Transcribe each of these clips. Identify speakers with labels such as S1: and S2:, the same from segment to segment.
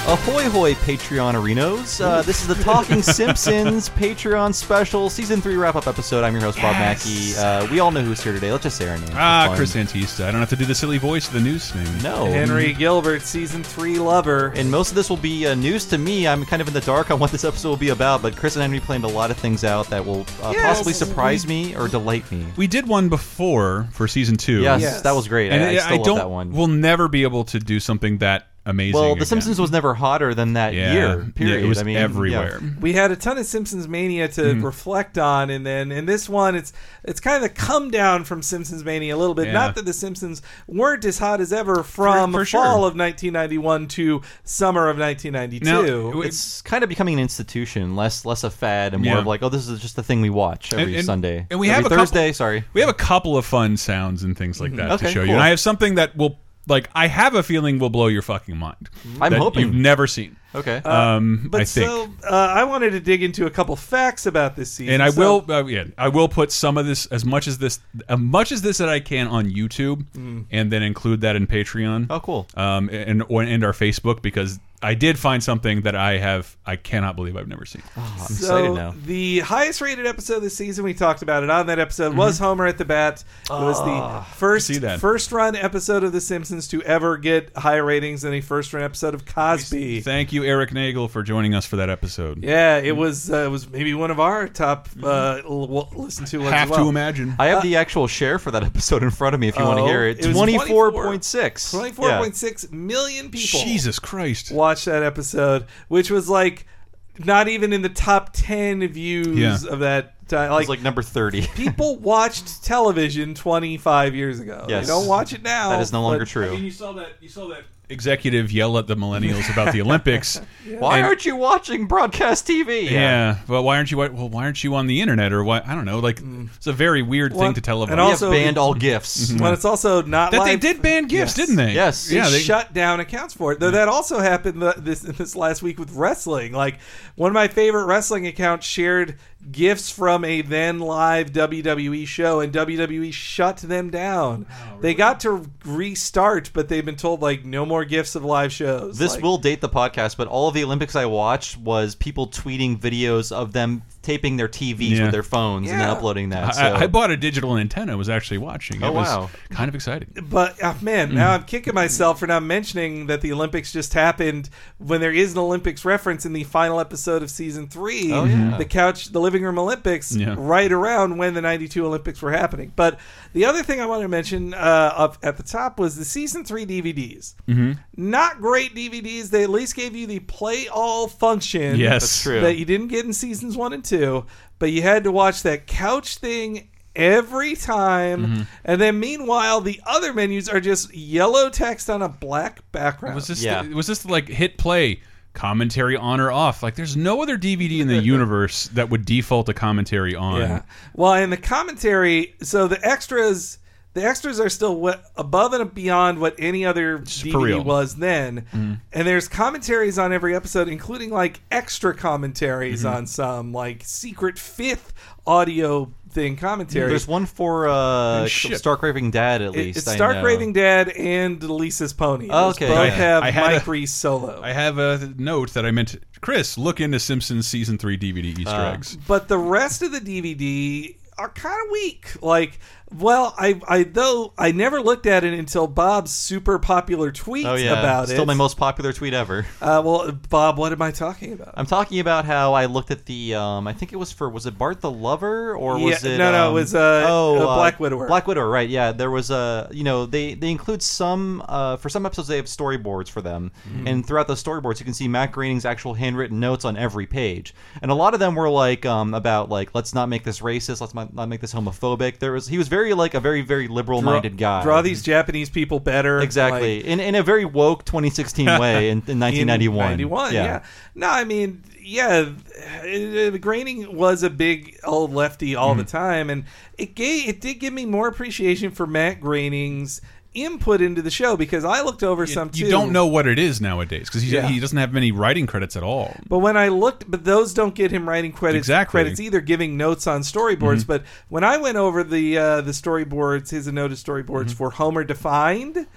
S1: Ahoy hoy Patreon Arenos. This is the Talking Simpsons Patreon special Season 3 wrap-up episode. I'm your host, Bob Mackey. We all know who's here today. Let's just say our names.
S2: Chris Antista. I don't have to do the silly voice of the news thing.
S1: No.
S3: Henry Gilbert, Season 3 lover.
S1: And most of this will be news to me. I'm kind of in the dark on what this episode will be about, but Chris and Henry planned a lot of things out that will possibly surprise me or delight me.
S2: We did one before for Season 2.
S1: Yes, that was great.
S2: And
S1: I still love that one.
S2: We'll never be able to do something that amazing.
S1: Well, The Simpsons was never hotter than that year, period.
S2: Yeah, it was
S1: everywhere.
S2: Yeah.
S3: We had a ton of Simpsons Mania to reflect on, and then in this one, it's kind of come down from Simpsons Mania a little bit.
S2: Yeah.
S3: Not that the Simpsons weren't as hot as ever from
S2: for
S3: fall
S2: sure.
S3: of 1991 to summer of 1992.
S2: Now,
S1: it's kind of becoming an institution, less a fad, and more of like, oh, this is just the thing we watch every Sunday.
S2: And we
S1: every
S2: have
S1: Thursday. Sorry,
S2: we have a couple of fun sounds and things like that to show you.
S1: Cool.
S2: And I have something that will. Like, I have a feeling will blow your fucking mind.
S1: I'm
S2: that
S1: hoping
S2: you've never seen.
S1: Okay.
S3: But
S2: I think.
S3: so I wanted to dig into a couple facts about this season,
S2: And I will put some of this as much as this that I can on YouTube, and then include that in Patreon.
S1: Oh, cool.
S2: And our Facebook, because I did find something that I cannot believe I've never seen.
S1: Oh, I'm excited now.
S3: The highest rated episode this season, we talked about it on that episode, was Homer at the Bat. It was the first run episode of The Simpsons to ever get higher ratings than a first run episode of Cosby.
S2: Thank you, Eric Nagel, for joining us for that episode.
S3: Yeah, it was maybe one of our top listen to ones.
S2: Have
S3: as well.
S2: to imagine.
S1: I have the actual share for that episode in front of me if you want to hear it. 24.6.
S3: 24.6 million people.
S2: Jesus Christ.
S3: Watched that episode, which was like not even in the top 10 views of that time.
S1: It was like number 30.
S3: People watched television 25 years ago.
S1: Yes.
S3: They don't watch it now.
S1: That is no longer true.
S2: I mean, you saw that executive yell at the millennials about the Olympics.
S1: Why aren't you watching broadcast TV?
S2: Yeah, but why aren't you on the internet, or why? I don't know. Like, it's a very weird thing to televise.
S3: And
S1: We
S3: also
S1: have banned all GIFs.
S3: Well, it's also not
S2: that
S3: live.
S2: they did ban gifts, didn't they?
S1: Yes.
S3: They shut down accounts for it. Though that also happened this last week with wrestling. Like, one of my favorite wrestling accounts shared gifts from a then live WWE show, and WWE shut them down. Oh, really? They got to restart, but they've been told, like, no more gifts of live shows.
S1: This will date the podcast, but all of the Olympics I watched was people tweeting videos of them taping their TVs with their phones and then uploading that. So.
S2: I bought a digital antenna. I was actually watching. It was kind of exciting.
S3: But, man, now I'm kicking myself for not mentioning that the Olympics just happened when there is an Olympics reference in the final episode of Season 3.
S1: Oh, yeah.
S3: The Living Room Olympics, right around when the 92 Olympics were happening. But the other thing I want to mention up at the top was the Season 3 DVDs. Not great DVDs. They at least gave you the play all function.
S2: Yes.
S1: That's true.
S3: That you didn't get in Seasons 1 and 2. But you had to watch that couch thing every time, and then meanwhile the other menus are just yellow text on a black background.
S2: Was this like hit play, commentary on or off? Like, there's no other DVD in the universe that would default to commentary on.
S3: Yeah. Well, in the commentary, so the extras are still above and beyond what any other DVD was then. And there's commentaries on every episode, including like extra commentaries on some, like secret fifth audio thing commentary.
S1: There's one for Stark Raving Dad, at least.
S3: It's Stark Raving Dad and Lisa's Pony.
S1: Okay.
S3: Both have Mike Reese solo.
S2: I have a note that I meant to, Chris, look into Simpsons Season 3 DVD Easter eggs.
S3: But the rest of the DVD are kind of weak. Like, well, I never looked at it until Bob's super popular tweet about it.
S1: Still my most popular tweet ever.
S3: Well, Bob, what am I talking about?
S1: I'm talking about how I looked at the I think it was it Bart the Lover, or was it
S3: No, it was Black Widower.
S1: Black Widower, right? Yeah, there was they include some for some episodes they have storyboards for them, and throughout those storyboards you can see Matt Groening's actual handwritten notes on every page, and a lot of them were like about like, let's not make this racist, let's not make this homophobic. He was very like a very, very liberal-minded guy.
S3: Draw these Japanese people better.
S1: Exactly. Like, in a very woke 2016 way in 1991.
S3: 91, yeah. No, I mean, Groening was a big old lefty all the time, and it did give me more appreciation for Matt Groening's input into the show, because I looked over some too.
S2: You don't know what it is nowadays, because he doesn't have many writing credits at all.
S3: But when I looked, those don't get him writing credits either, giving notes on storyboards. But when I went over the storyboards, his noted storyboards for Homer Defined,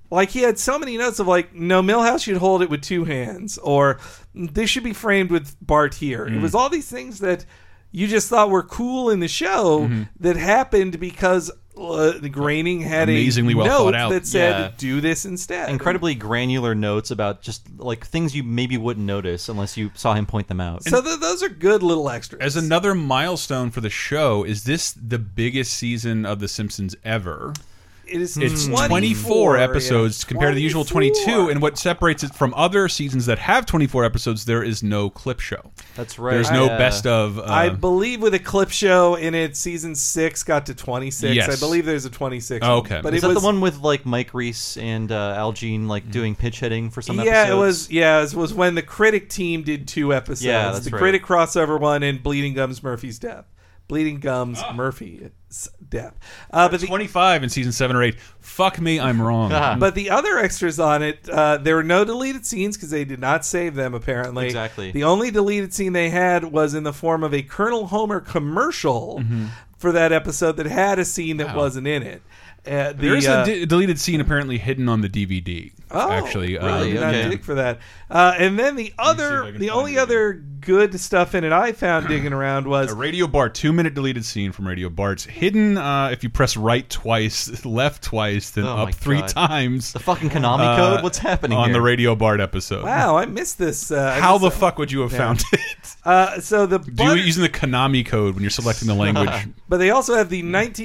S3: Like, he had so many notes of, like, no, Milhouse should hold it with 2 hands, or this should be framed with Bart here. It was all these things that you just thought were cool in the show that happened because the Groening had
S2: Amazingly
S3: a
S2: well
S3: note
S2: thought out.
S3: that said,
S1: Yeah.
S3: do this instead.
S1: Incredibly granular notes about just like things you maybe wouldn't notice unless you saw him point them out.
S3: So those are good little extras.
S2: As another milestone for the show, is this the biggest season of The Simpsons ever?
S3: It's
S2: 24 episodes compared to the usual 22,
S3: 24.
S2: and what separates it from other seasons that have 24 episodes, there is no clip show.
S1: That's right.
S2: There's no best of.
S3: I believe with a clip show in it, season 6 got to 26.
S2: Yes.
S3: I believe there's a 26.
S2: Oh, okay.
S3: But
S1: Is
S3: it
S1: that
S3: was
S1: the one with like Mike Reese and Al Jean like doing pitch hitting for some
S3: yeah,
S1: episodes?
S3: it was. Yeah, it was when the Critic team did 2 episodes.
S1: Yeah, that's
S3: the
S1: right.
S3: Critic crossover one and Bleeding Gums Murphy's Death. Bleeding Gums Murphy's Death. But the
S2: 25 in season 7 or 8. Fuck me, I'm wrong.
S3: But the other extras on it, there were no deleted scenes because they did not save them, apparently.
S1: Exactly.
S3: The only deleted scene they had was in the form of a Colonel Homer commercial for that episode that had a scene that wasn't in it.
S2: There's a deleted scene apparently hidden on the DVD.
S3: Oh,
S2: actually,
S3: really? Did not
S1: okay.
S3: dig for that. And then the
S2: if I can
S3: the
S2: find
S3: only
S2: it.
S3: other good stuff in it I found digging around was
S2: a Radio Bart 2-minute deleted scene from Radio Bart's hidden. If you press right twice, left twice, then
S1: Oh my
S2: up 3
S1: God.
S2: times.
S1: the fucking Konami code. What's happening
S2: on
S1: here?
S2: the Radio Bart episode?
S3: wow, I missed this.
S2: How the fuck would you have found it?
S3: So the
S2: Do you using the Konami code when you're selecting the language?
S3: but they also have the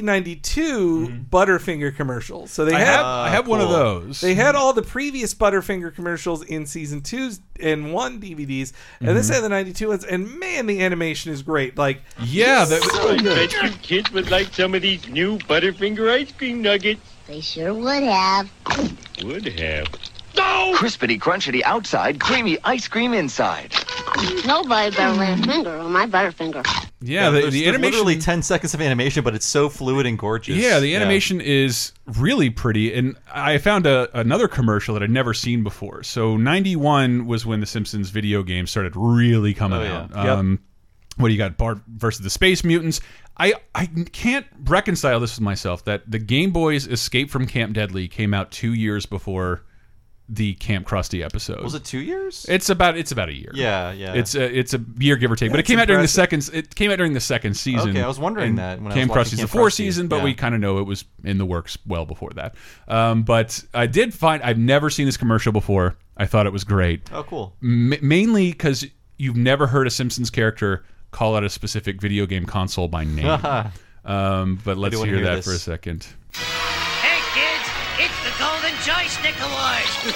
S3: 1992 Butterfinger commercials. So they
S2: I
S3: had
S2: have one of
S1: cool.
S2: those.
S3: they had all the previous Butterfinger commercials in season 2 and 1 DVDs, and this had the 92 ones. And man, the animation is great. Like,
S2: Yeah,
S4: I bet you kids would like some of these new Butterfinger ice cream nuggets.
S5: They sure would have.
S4: Would have.
S6: Crispity, crunchity outside, creamy ice cream inside.
S5: Nobody better lay a finger on my Butterfinger.
S2: yeah.
S1: There's
S2: The animation.
S1: literally 10 seconds of animation, but it's so fluid and gorgeous.
S2: Yeah, the animation is really pretty, and I found another commercial that I'd never seen before. So 91 was when the Simpsons video game started really coming
S1: Oh, yeah.
S2: out. What do you got? Bart versus the Space Mutants. I can't reconcile this with myself that the Game Boy's Escape from Camp Deadly came out 2 years before the Camp Krusty episode.
S1: Was it 2 years?
S2: It's about a year.
S1: Yeah, yeah.
S2: It's a year, give or take. But it
S3: That's
S2: came out during the
S3: impressive.
S2: second. It came out during the second season.
S1: Okay, I was wondering
S2: And
S1: that when I
S2: Camp
S1: was watching
S2: Krusty's the
S1: Camp
S2: fourth
S1: Krusty.
S2: season, but
S1: Yeah.
S2: we kind of know it was in the works well before that. But I did find I've never seen this commercial before. I thought it was great,
S1: Oh, cool.
S2: mainly because you've never heard a Simpsons character call out a specific video game console by name. But let's
S1: wanna
S2: hear
S1: hear
S2: that
S1: this.
S2: for a second.
S7: Hey kids, it's the Golden Joystick Awards.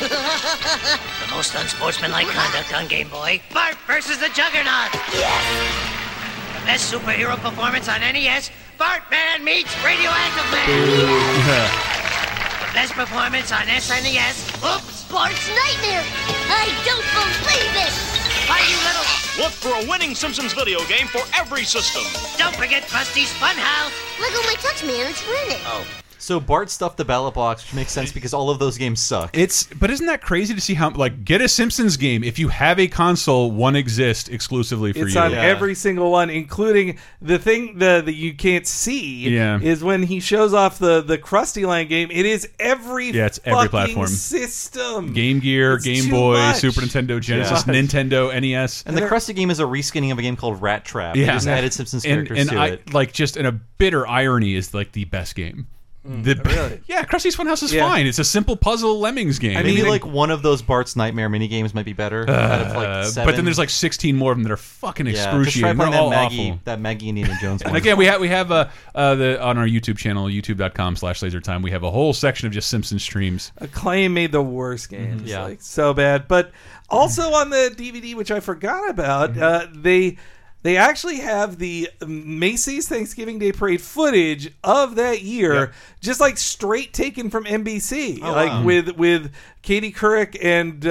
S7: The most unsportsmanlike conduct on Game Boy. Bart versus the Juggernaut. Yes. The best superhero performance on NES. Bartman meets Radioactive Man. The best performance on SNES. Oops.
S5: Bart's Nightmare! I don't believe it!
S7: Why you little...
S8: Look for a winning Simpsons video game for every system.
S7: Don't forget Krusty's Funhouse.
S5: Look at my touch, man. It's rented.
S7: Oh.
S1: So Bart stuffed the ballot box, which makes sense because all of those games suck.
S2: But isn't that crazy to see how get a Simpsons game if you have a console, one exists exclusively for
S3: it's
S2: you.
S3: on
S1: Yeah.
S3: every single one, including the thing that you can't see.
S2: Yeah.
S3: Is when he shows off the Krusty Land game. It is every
S2: Yeah, it's every
S3: fucking
S2: platform.
S3: system.
S2: Game Gear,
S3: It's
S2: Game
S3: too
S2: Boy,
S3: much.
S2: Super Nintendo, Genesis,
S3: Yeah.
S2: Nintendo, NES.
S1: And the Krusty game is a reskinning of a game called Rat Trap.
S2: Yeah.
S1: They just added Simpsons characters
S2: and
S1: to
S2: I
S1: it.
S2: like just in a bitter irony is like the best game.
S3: really?
S2: Yeah, Krusty's Funhouse is
S3: Yeah.
S2: fine. It's a simple puzzle Lemmings game.
S1: Maybe like one of those Bart's Nightmare mini games might be better. out of, like, 7.
S2: but then there's like 16 more of them that are fucking
S1: just try
S2: excruciating.
S1: playing
S2: They're all
S1: that
S2: awful.
S1: Maggie Indiana Jones one.
S2: And again, we have on our YouTube channel, youtube.com/lasertime, we have a whole section of just Simpsons streams.
S3: Acclaim made the worst games.
S1: Yeah.
S3: Like, so bad. But also on the DVD, which I forgot about, they actually have the Macy's Thanksgiving Day Parade footage of that year, just like straight taken from NBC, like with Katie Couric and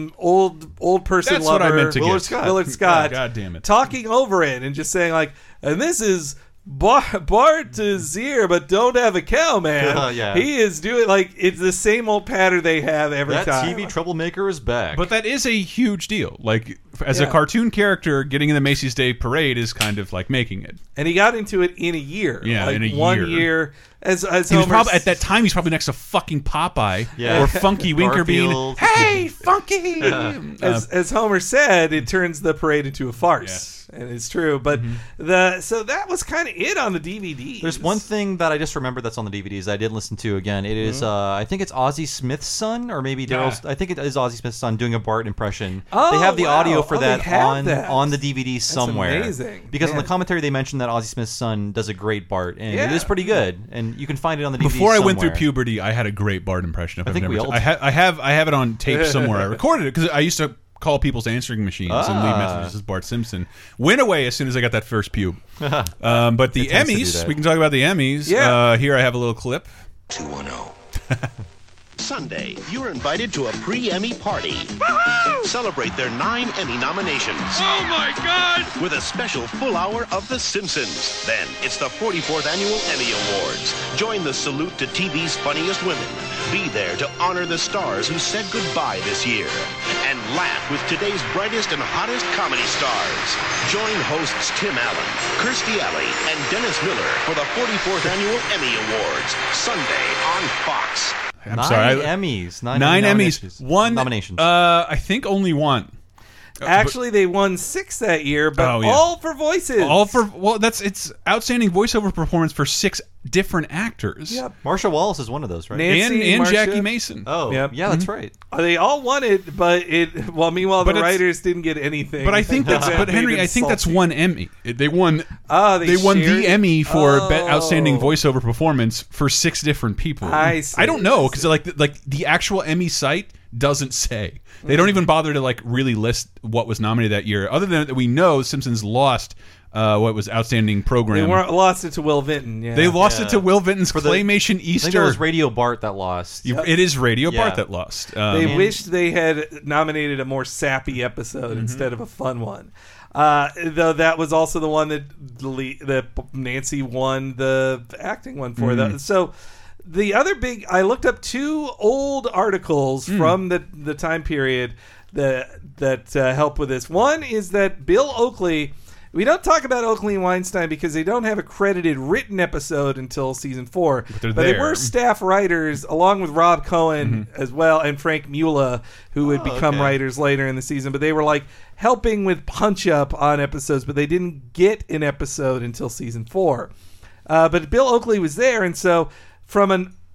S3: old person
S2: That's
S3: lover
S2: what I meant to
S3: Willard
S2: get.
S3: Scott, Willard Scott,
S2: God damn it.
S3: talking over it and just saying like, and this is Bart is here, but don't have a cow, man.
S1: Yeah.
S3: He is doing it's the same old pattern they have every
S1: That
S3: time.
S1: TV troublemaker is back.
S2: But that is a huge deal. Like, as a cartoon character, getting in the Macy's Day Parade is kind of like making it.
S3: And he got into it in a year.
S2: Yeah, in a year.
S3: 1 year. As
S2: He was
S3: Homer
S2: probably, at that time, he's probably next to fucking Popeye or Funky Winkerbean.
S1: Garfield.
S2: Hey, Funky!
S3: as Homer said, it turns the parade into a farce.
S2: Yes.
S3: And it's true. But so that was kind of it on the DVDs.
S1: There's one thing that I just remembered that's on the DVDs I did listen to again. It is, I think it's Ozzie Smith's son, or maybe Daryl's. I think it is Ozzie Smith's son doing a Bart impression.
S3: Oh,
S1: they have the
S3: wow.
S1: audio for
S3: Oh, they
S1: that
S3: have that.
S1: on the DVD somewhere.
S3: amazing.
S1: Because on
S3: Man.
S1: the commentary they mentioned that Ozzie Smith's son does a great Bart, and it is pretty good. And you can find it on the DVD.
S2: Before I went through
S1: somewhere.
S2: puberty, I had a great Bart impression.
S1: I think we all
S2: I have it on tape somewhere. I recorded it because I used to call people's answering machines and leave messages as Bart Simpson. Went away as soon as I got that first pube. But the
S1: tends to do
S2: Emmys,
S1: that.
S2: we can talk about the Emmys.
S3: Yeah.
S2: Here I have a little clip.
S9: 210. Sunday, you're invited to a pre-Emmy party. Celebrate their 9 Emmy nominations.
S8: Oh my God!
S9: With a special full hour of The Simpsons. Then, it's the 44th Annual Emmy Awards. Join the salute to TV's funniest women. Be there to honor the stars who said goodbye this year. And laugh with today's brightest and hottest comedy stars. Join hosts Tim Allen, Kirstie Alley, and Dennis Miller for the 44th Annual Emmy Awards. Sunday on Fox.
S2: I'm
S1: 9
S2: sorry.
S1: Emmys.
S2: 9
S1: nominations.
S2: Emmys. One
S1: nominations.
S2: I think only one.
S3: Actually, they won 6 that year, but all for voices.
S2: It's outstanding voiceover performance for 6 different actors.
S3: Yep.
S1: Marsha Wallace is one of those, right?
S3: Nancy,
S2: and
S3: Marsha.
S2: Jackie Mason.
S1: Oh,
S3: Yep.
S1: yeah, that's right.
S3: They all won it, but meanwhile,
S2: But
S3: the
S2: it's-
S3: writers didn't get anything.
S2: But I think that's. But
S3: Made
S2: Henry,
S3: them
S2: I think that's
S3: salty.
S2: one Emmy. They won.
S3: They
S2: won
S3: shared?
S2: the Emmy for
S3: Oh.
S2: outstanding voiceover performance for 6 different people.
S3: I see,
S2: I don't know
S3: I
S2: because like the actual Emmy site doesn't say. They don't even bother to really list what was nominated that year. Other than that, we know Simpsons lost what was outstanding
S3: They
S2: program.
S3: lost it to Will Vinton. Yeah.
S2: They lost it to Will Vinton's Claymation
S1: I think it
S2: Easter.
S1: was Radio Bart that lost.
S2: It is Radio
S1: Yeah.
S2: Bart that lost.
S3: They wished they had nominated a more sappy episode instead of a fun one. Though that was also the one that Nancy won the acting one for. So the other I looked up 2 old articles from the time period that help with this. One is that Bill Oakley. We don't talk about Oakley and Weinstein because they don't have a credited written episode until season 4.
S2: But
S3: they
S2: there.
S3: were staff writers along with Rob Cohen as well and Frank Mula, who would become writers later in the season. But they were helping with punch up on episodes, but they didn't get an episode until season 4. But Bill Oakley was there, and so from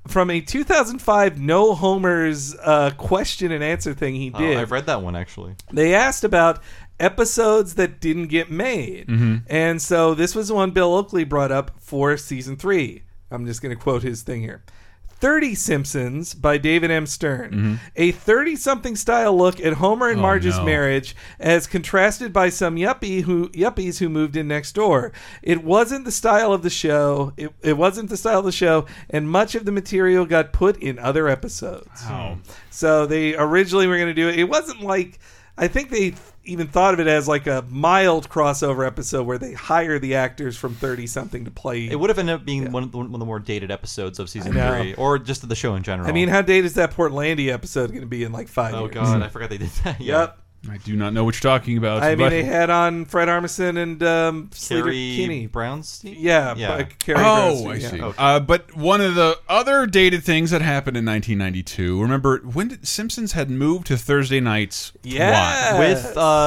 S3: a 2005 No Homers question and answer thing he did.
S1: I've read that one actually.
S3: They asked about episodes that didn't get made. And so this was the one Bill Oakley brought up for season 3. I'm just going to quote his thing here. 30 Simpsons by David M. Stern. A 30-something style look at Homer and Marge's marriage as contrasted by some yuppies who moved in next door. It wasn't the style of the show. It wasn't the style of the show, and much of the material got put in other episodes.
S2: Wow.
S3: So they originally were going to do it. It wasn't I think they even thought of it as a mild crossover episode where they hire the actors from 30-something to play.
S1: It would have ended up being one of the more dated episodes of season
S3: I know.
S1: 3, or just of the show in general.
S3: I mean, how dated is that Portlandia episode going to be in 5 years?
S1: Oh god, I forgot they did that. Yeah.
S3: Yep.
S2: I do not know what you're talking about.
S3: I mean,
S2: but-
S3: they had on Fred Armisen and Slater
S1: Carrie
S3: Kinney.
S1: Brownstein?
S3: Yeah. Carrie
S2: Oh, I
S3: Brownstein,
S2: see.
S3: yeah.
S1: Okay.
S2: But one of the other dated things that happened in 1992. Remember when Simpsons had moved to Thursday nights?
S3: Yeah.
S1: With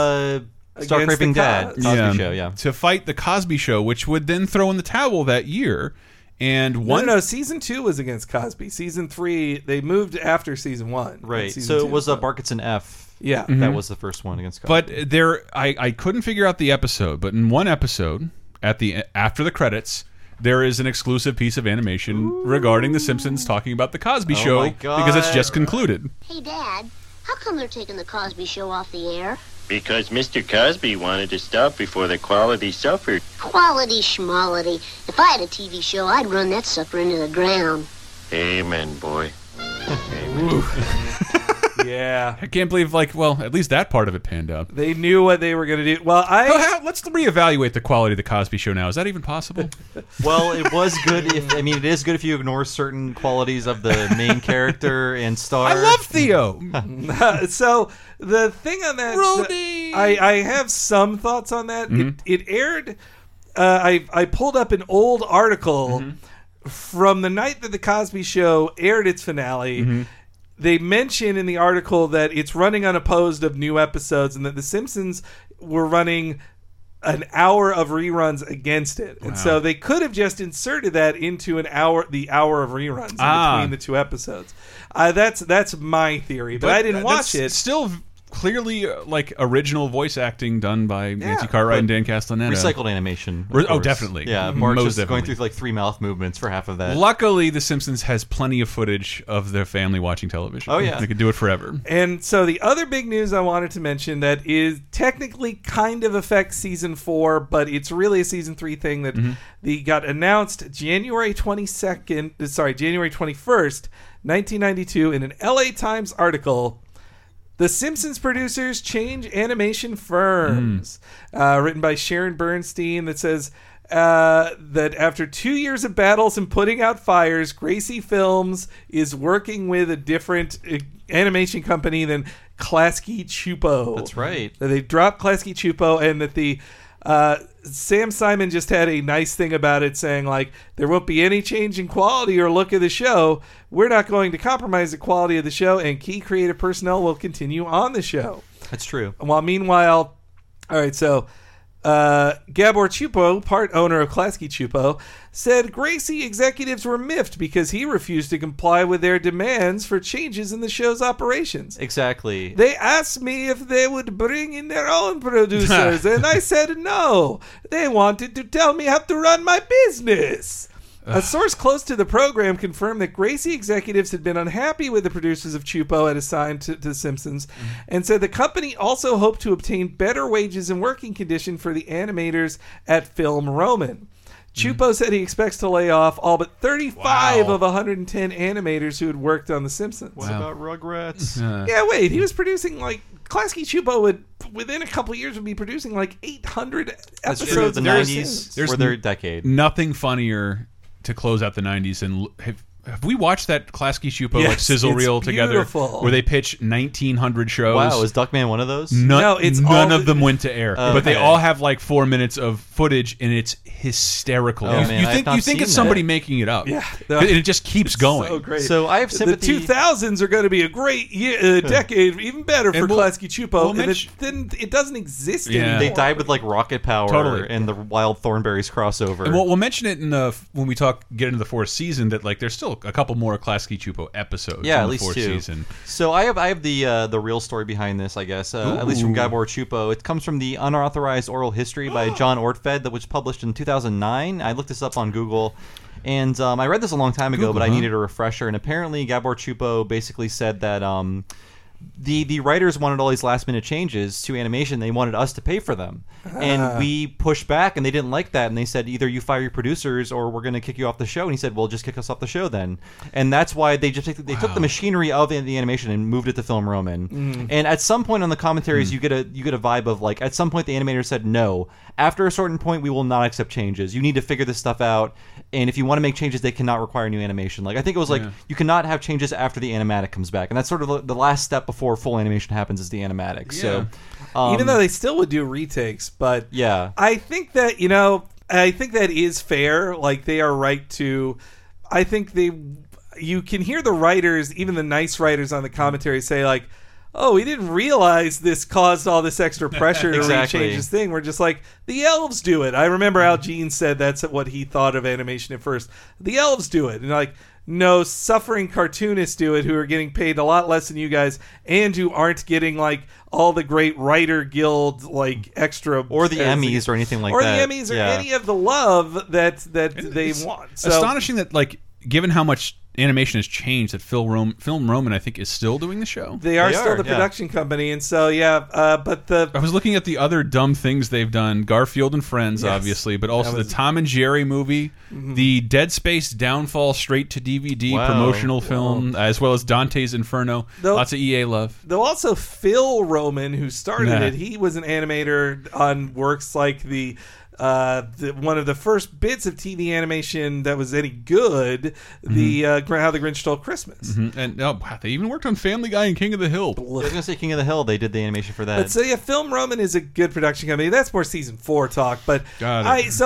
S1: Star
S3: Against
S1: Craving
S3: the
S1: Dad,
S3: Cos-
S1: Cosby Show, yeah.
S2: To fight the Cosby Show, which would then throw in the towel that year. And
S3: No, season 2 was against Cosby. Season 3, they moved after season 1.
S1: Right.
S3: Season
S1: So
S3: 2,
S1: it was Bart Gets an F.
S3: Yeah.
S1: That was the first one against Cosby.
S2: But I couldn't figure out the episode. But in one episode, after the credits, there is an exclusive piece of animation regarding the Simpsons talking about the Cosby Show
S1: my God.
S2: because it's just concluded.
S5: Hey, Dad, how come they're taking the Cosby Show off the air?
S4: Because Mr. Cosby wanted to stop before the quality suffered.
S5: Quality schmality. If I had a TV show, I'd run that sucker into the ground.
S4: Amen, boy.
S3: Yeah. Yeah.
S2: I can't believe, like, well, at least that part of it panned out.
S3: They knew what they were going to do. Well,
S2: let's reevaluate the quality of the Cosby Show now. Is that even possible?
S1: Well, it was good. It is good if you ignore certain qualities of the main character and star.
S2: I love Theo.
S3: So the thing on that,
S2: Rudy!
S3: I have some thoughts on that. It aired. I pulled up an old article from the night that the Cosby Show aired its finale. They mention in the article that it's running unopposed of new episodes, and that The Simpsons were running an hour of reruns against it. And so they could have just inserted that into the hour of reruns in between the two episodes. That's my theory, but I didn't watch it.
S2: Still clearly like original voice acting done by Nancy Cartwright and Dan Castellaneta.
S1: Recycled animation.
S2: Oh, definitely.
S1: Yeah, Bart
S2: Most
S1: just
S2: definitely.
S1: going through like 3 mouth movements for half of that.
S2: Luckily, The Simpsons has plenty of footage of their family watching television.
S1: Oh, yeah.
S2: They could do it forever.
S3: And so the other big news I wanted to mention that is technically kind of affects season 4, but it's really a season 3 thing that got announced January 21st, 1992 in an LA Times article. The Simpsons producers change animation firms. Written by Sharon Bernstein, that says that after 2 years of battles and putting out fires, Gracie Films is working with a different animation company than Klasky Csupo.
S1: That's right.
S3: They dropped Klasky Csupo, and that the Sam Simon just had a nice thing about it, saying like, there won't be any change in quality or look of the show. We're not going to compromise the quality of the show, and key creative personnel will continue on the show.
S1: That's true.
S3: While meanwhile, all right, so Gabor Csupo, part owner of Klasky Csupo, said Gracie executives were miffed because he refused to comply with their demands for changes in the show's operations.
S1: Exactly.
S3: They asked me if they would bring in their own producers, and I said no. They wanted to tell me how to run my business. A source close to the program confirmed that Gracie executives had been unhappy with the producers of Csupo had assigned to The Simpsons, and said the company also hoped to obtain better wages and working conditions for the animators at Film Roman. Csupo said he expects to lay off all but 35 of 110 animators who had worked on The Simpsons.
S1: What about Rugrats?
S3: Yeah, wait, he was producing like Klasky Csupo would within a couple of years would be producing like 800
S1: That's
S3: episodes.
S1: true. The
S3: of
S1: 90s were their decade.
S2: Nothing funnier to close out the 90s. And have we watched that Klasky Csupo like sizzle reel together
S3: beautiful.
S2: where they pitch 1,900 shows?
S1: Wow, is Duckman one of those?
S3: No, it's
S2: none
S3: all
S2: of them went to air, but they all have like 4 minutes of footage, and it's hysterical.
S1: Oh, man, I have not
S2: you think
S1: seen
S2: it's somebody
S1: that.
S2: making it up?
S3: Yeah,
S2: and it just keeps going.
S3: So great.
S1: So I have sympathy.
S3: The 2000s are going to be a great decade, even better for Klasky Csupo.
S2: We'll
S3: it doesn't exist
S2: Yeah.
S3: anymore.
S1: They died with like rocket power
S2: Totally.
S1: and the Wild Thornberrys crossover.
S2: And we'll mention it when we get into the 4th season, that like there's still a couple more Klasky Csupo episodes.
S1: Yeah,
S2: in
S1: at
S2: the
S1: least
S2: 4th
S1: 2.
S2: season.
S1: So I have the real story behind this, I guess. At least from Gabor Csupo. It comes from the Unauthorized Oral History by John Ortfed that was published in 2009. I looked this up on Google. And I read this a long time ago, but I needed a refresher. And apparently Gabor Csupo basically said that the writers wanted all these last-minute changes to animation. They wanted us to pay for them. And we pushed back, and they didn't like that. And they said, either you fire your producers or we're going to kick you off the show. And he said, well, just kick us off the show then. And that's why they took the machinery of the animation and moved it to Film Roman. And at some point on the commentaries, you get a vibe of, like, at some point the animators said, no. After a certain point, we will not accept changes. You need to figure this stuff out. And if you want to make changes, they cannot require new animation. Like, I think it was like, you cannot have changes after the animatic comes back. And that's sort of the last step before full animation happens is the animatic.
S2: Yeah.
S1: So
S3: even though they still would do retakes, but
S1: yeah,
S3: I think that I think that is fair. Like, they are right to. I think you can hear the writers, even the nice writers on the commentary, say like, "Oh, we didn't realize this caused all this extra pressure to rechange this thing." We're just like, the elves do it. I remember Al Jean said that's what he thought of animation at first. The elves do it, and like, no, suffering cartoonists do it, who are getting paid a lot less than you guys, and who aren't getting like all the great writer guild like extra
S1: or the Emmys or anything like
S3: that,
S1: that,
S3: or the Emmys or any of the love that they want. So,
S2: astonishing that, like, given how much animation has changed. That Film Roman, I think, is still doing the show.
S3: They are still the production company, and so but
S2: I was looking at the other dumb things they've done: Garfield and Friends, obviously, but also the Tom and Jerry movie, the Dead Space Downfall straight to DVD promotional film, as well as Dante's Inferno. Lots of EA love.
S3: Though also Phil Roman, who started it, he was an animator on works like the one of the first bits of TV animation that was any good, the How the Grinch Stole Christmas.
S2: And they even worked on Family Guy and King of the Hill.
S1: I was gonna say King of the Hill. They did the animation for that.
S3: But so Film Roman is a good production company. That's more season 4 talk. But I'm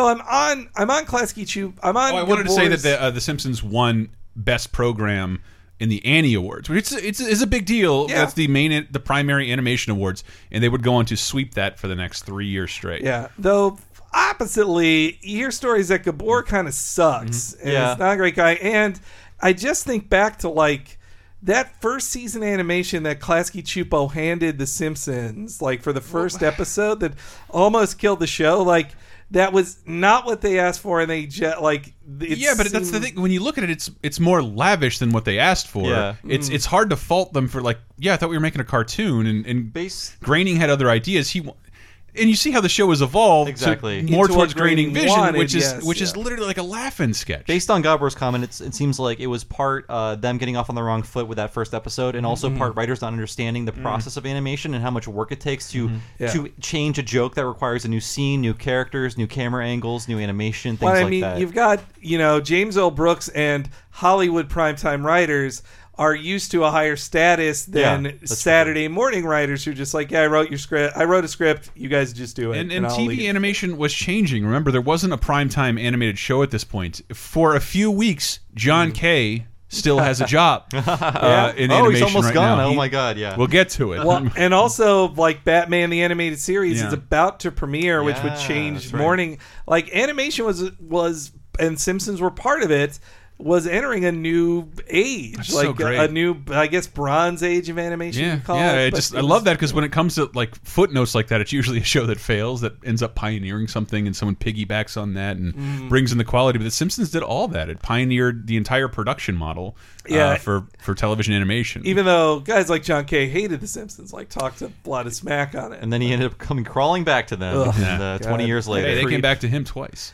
S3: on Klasky Csupo. I'm on.
S2: I wanted to say that the Simpsons won Best Program in the Annie Awards, which it's a big deal.
S3: Yeah.
S2: That's the primary animation awards, and they would go on to sweep that for the next 3 years straight.
S3: Yeah, though. Oppositely, you hear stories that Gabor kind of sucks and is not a great guy. And I just think back to like that first season animation that Klasky Csupo handed The Simpsons, like for the first episode that almost killed the show. Like that was not what they asked for, and they just like
S2: but that's the thing. When you look at it, it's more lavish than what they asked for.
S1: Yeah.
S2: It's hard to fault them for like, I thought we were making a cartoon, and Groening had other ideas. And you see how the show has evolved more towards Groening vision, which is literally like a laugh-in sketch.
S1: Based on Gabor's comment, it seems like it was part them getting off on the wrong foot with that first episode, and also part writers not understanding the process of animation and how much work it takes to change a joke that requires a new scene, new characters, new camera angles, new animation, things like that.
S3: You've got James L. Brooks and Hollywood primetime writers are used to a higher status than Saturday morning writers who are just like, I wrote a script, you guys just do it.
S2: And TV animation was changing. Remember, there wasn't a primetime animated show at this point. For a few weeks, John Kay still has a job in animation
S1: he's almost
S2: right
S1: gone.
S2: now.
S1: Oh my god, yeah.
S2: We'll get to it.
S3: Well, and also, like Batman the Animated Series is about to premiere, which would change morning. Like animation was, and Simpsons were part of it, was entering a new age,
S2: That's
S3: like
S2: so great.
S3: a new, I guess, Bronze Age of animation.
S2: I love that because when it comes to like footnotes like that, it's usually a show that fails that ends up pioneering something, and someone piggybacks on that and brings in the quality. But The Simpsons did all that; it pioneered the entire production model for television animation.
S3: Even though guys like John Kay hated The Simpsons, like talked a lot of smack on it,
S1: and then he ended up crawling back to them 20 years later.
S2: Hey, they came back to him twice.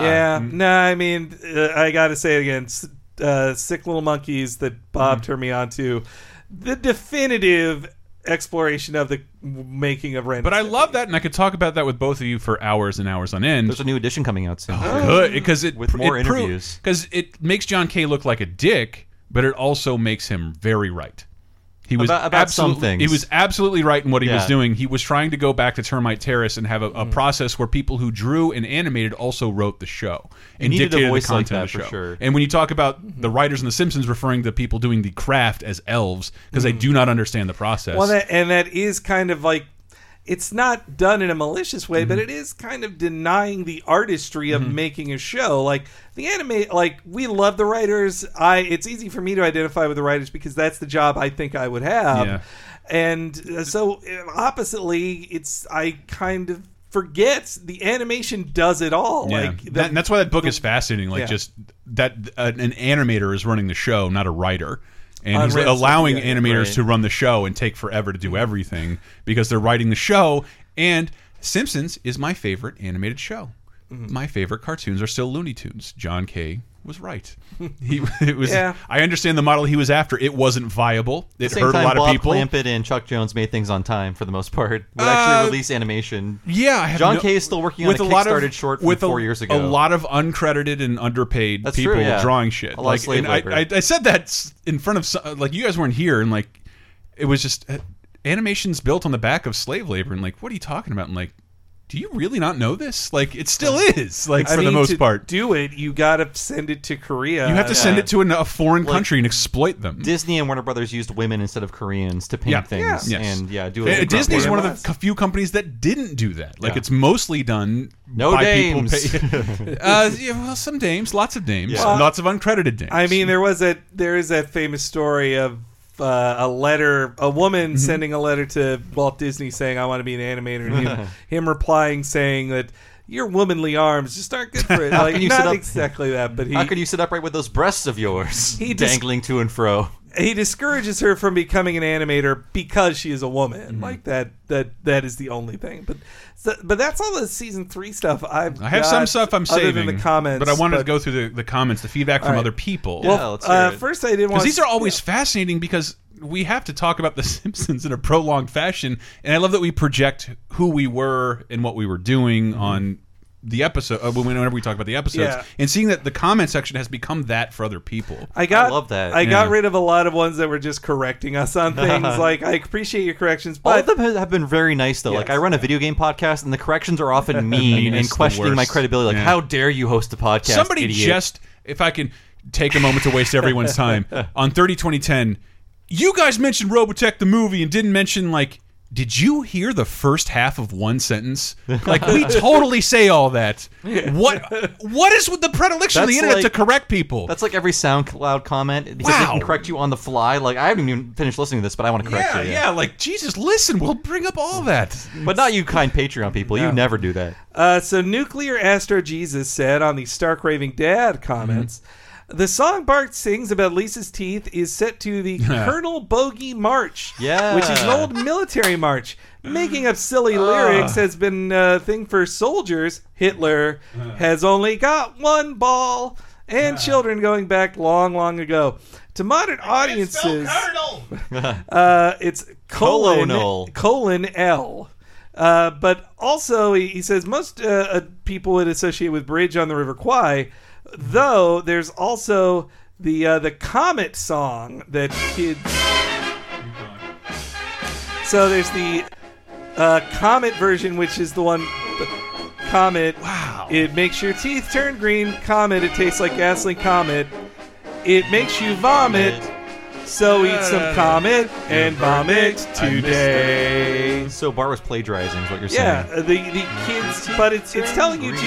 S3: I mean, I got to say it again. Sick Little Monkeys that Bob turned me on to, the definitive exploration of the making of Ren.
S2: But I love that, and I could talk about that with both of you for hours and hours on end.
S1: There's a new edition coming out soon.
S2: Good, because
S1: with more interviews.
S2: Because it makes John Kay look like a dick, but it also makes him very right. He was
S1: about some things.
S2: He was absolutely right in what he was doing. He was trying to go back to Termite Terrace and have a process where people who drew and animated also wrote the show and dictated the content of the show.
S1: Sure.
S2: And when you talk about the writers in The Simpsons referring to people doing the craft as elves because they do not understand the process.
S3: Well, that is kind of like, it's not done in a malicious way, but it is kind of denying the artistry of making a show. Like the anime, like we love the writers. It's easy for me to identify with the writers because that's the job I think I would have.
S2: Yeah.
S3: And so oppositely, I kind of forget the animation does it all.
S2: Yeah.
S3: Like
S2: and that's why that book is fascinating. Like just that an animator is running the show, not a writer. And he's allowing animators to run the show and take forever to do everything because they're writing the show. And Simpsons is my favorite animated show. My favorite cartoons are still Looney Tunes. John Kay was right. I understand the model he was after. It wasn't viable. It hurt a lot of people.
S1: Bob Clampett and Chuck Jones made things on time for the most part. Would actually release animation.
S2: Yeah,
S1: John Kay is still working on a Kickstarted short from 4 years ago.
S2: A lot of uncredited and underpaid people drawing shit. I said that in front of like you guys weren't here, and like it was just animation's built on the back of slave labor, and like what are you talking about? And like, do you really not know this? Like, it still is. Like, for the most part,
S3: do it. You got to send it to Korea.
S2: You have to send it to a foreign country and exploit them.
S1: Disney and Warner Brothers used women instead of Koreans to paint things. And do it.
S2: Disney's one of the few companies that didn't do that. Like, it's mostly done
S1: by
S2: dames. People. Some dames, lots of dames, lots of uncredited dames.
S3: I mean, there is that famous story of a woman sending a letter to Walt Disney saying, I want to be an animator, and him replying saying that your womanly arms just aren't good for it.
S1: How
S3: Like,
S1: can you
S3: not
S1: sit up-
S3: exactly that, but
S1: How can you sit upright with those breasts of yours
S3: He just-
S1: dangling to and fro?
S3: he discourages her from becoming an animator because she is a woman. Like that is the only thing. But that's all the season 3 stuff
S2: I have
S3: got,
S2: some stuff I'm
S3: other
S2: saving,
S3: than the comments.
S2: but I wanted to go through the comments, the feedback from
S3: All right.
S2: other people.
S1: Yeah, let's hear it.
S3: First I didn't want
S2: Because these are always fascinating because we have to talk about The Simpsons in a prolonged fashion, and I love that we project who we were and what we were doing on the episode whenever we talk about the episodes,
S3: Yeah.
S2: and seeing that the comment section has become that for other people.
S3: I
S1: love that.
S3: I got
S2: Yeah.
S3: rid of a lot of ones that were just correcting us on things. Like, I appreciate your corrections,
S1: All of
S3: but
S1: them have been very nice, though. Like,
S3: Yes.
S1: I run a video game podcast, and the corrections are often mean
S2: It's
S1: and
S2: the
S1: questioning my
S2: worst.
S1: credibility. Like,
S2: Yeah.
S1: how dare you host a podcast,
S2: Somebody
S1: idiot?
S2: just, if I can take a moment to waste everyone's time, on 30-2010, you guys mentioned Robotech the movie and didn't mention, like, did you hear the first half of one sentence? Like, we totally say all that. What is with the predilection of the
S1: That's
S2: internet
S1: like-
S2: to correct people?
S1: That's like every SoundCloud comment because they
S2: Wow.
S1: can correct you on the fly. Like, I haven't even finished listening to this, but I want to correct you.
S2: yeah, like, Jesus, listen, we'll bring up all that.
S1: But not you kind Patreon people. You never do that.
S3: so Nuclear Astro Jesus said on the Stark Raving Dad comments, the song Bart sings about Lisa's teeth is set to the Colonel Bogey March,
S1: Yeah.
S3: which is an old military march. Making up silly lyrics has been a thing for soldiers. Hitler has only got one ball, and children going back long, long ago. To modern audiences, it's
S1: Colonel.
S3: colon L. But also, he says most people would associate with Bridge on the River Kwai, though there's also the Comet song that kids. So there's the Comet version, which is the one. Comet.
S2: Wow.
S3: It makes your teeth turn green. Comet. It tastes like gasoline. Comet. It makes you vomit. So eat some Comet and vomit today.
S1: So Bart was plagiarizing, is what you're
S3: Yeah,
S1: saying.
S3: the kids, but it's telling you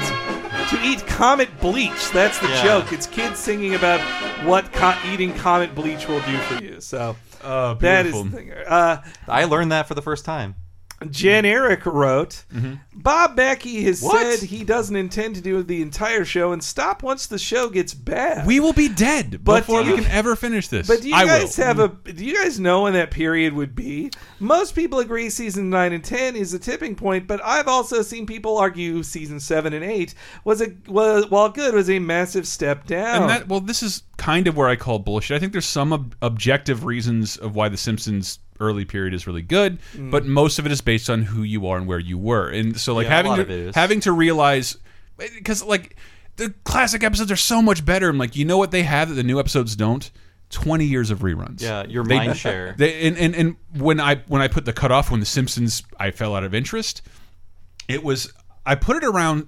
S3: to eat Comet bleach. That's the
S1: Yeah.
S3: joke. It's kids singing about what eating Comet bleach will do for you. So that is
S2: beautiful.
S3: the thing.
S1: I learned that for the first time.
S3: Jen Eric wrote, Bob Mackey has
S1: What?
S3: said he doesn't intend to do the entire show and stop once the show gets bad.
S2: We will be dead
S3: But
S2: before
S3: do
S2: we
S3: you-
S2: can ever finish this.
S3: But do you
S2: I
S3: guys
S2: will.
S3: do you guys know when that period would be? Most people agree season 9 and 10 is a tipping point, but I've also seen people argue season 7 and 8 was while good was a massive step down.
S2: And this is kind of where I call bullshit. I think there's some objective reasons of why The Simpsons early period is really good, but most of it is based on who you are and where you were. And so, like,
S1: Yeah, a lot of it is.
S2: having to realize, because, like, the classic episodes are so much better. I'm like, you know what they have that the new episodes don't? 20 years of reruns.
S1: Yeah, your mind share.
S2: And when I put the cutoff when The Simpsons I fell out of interest, it was I put it around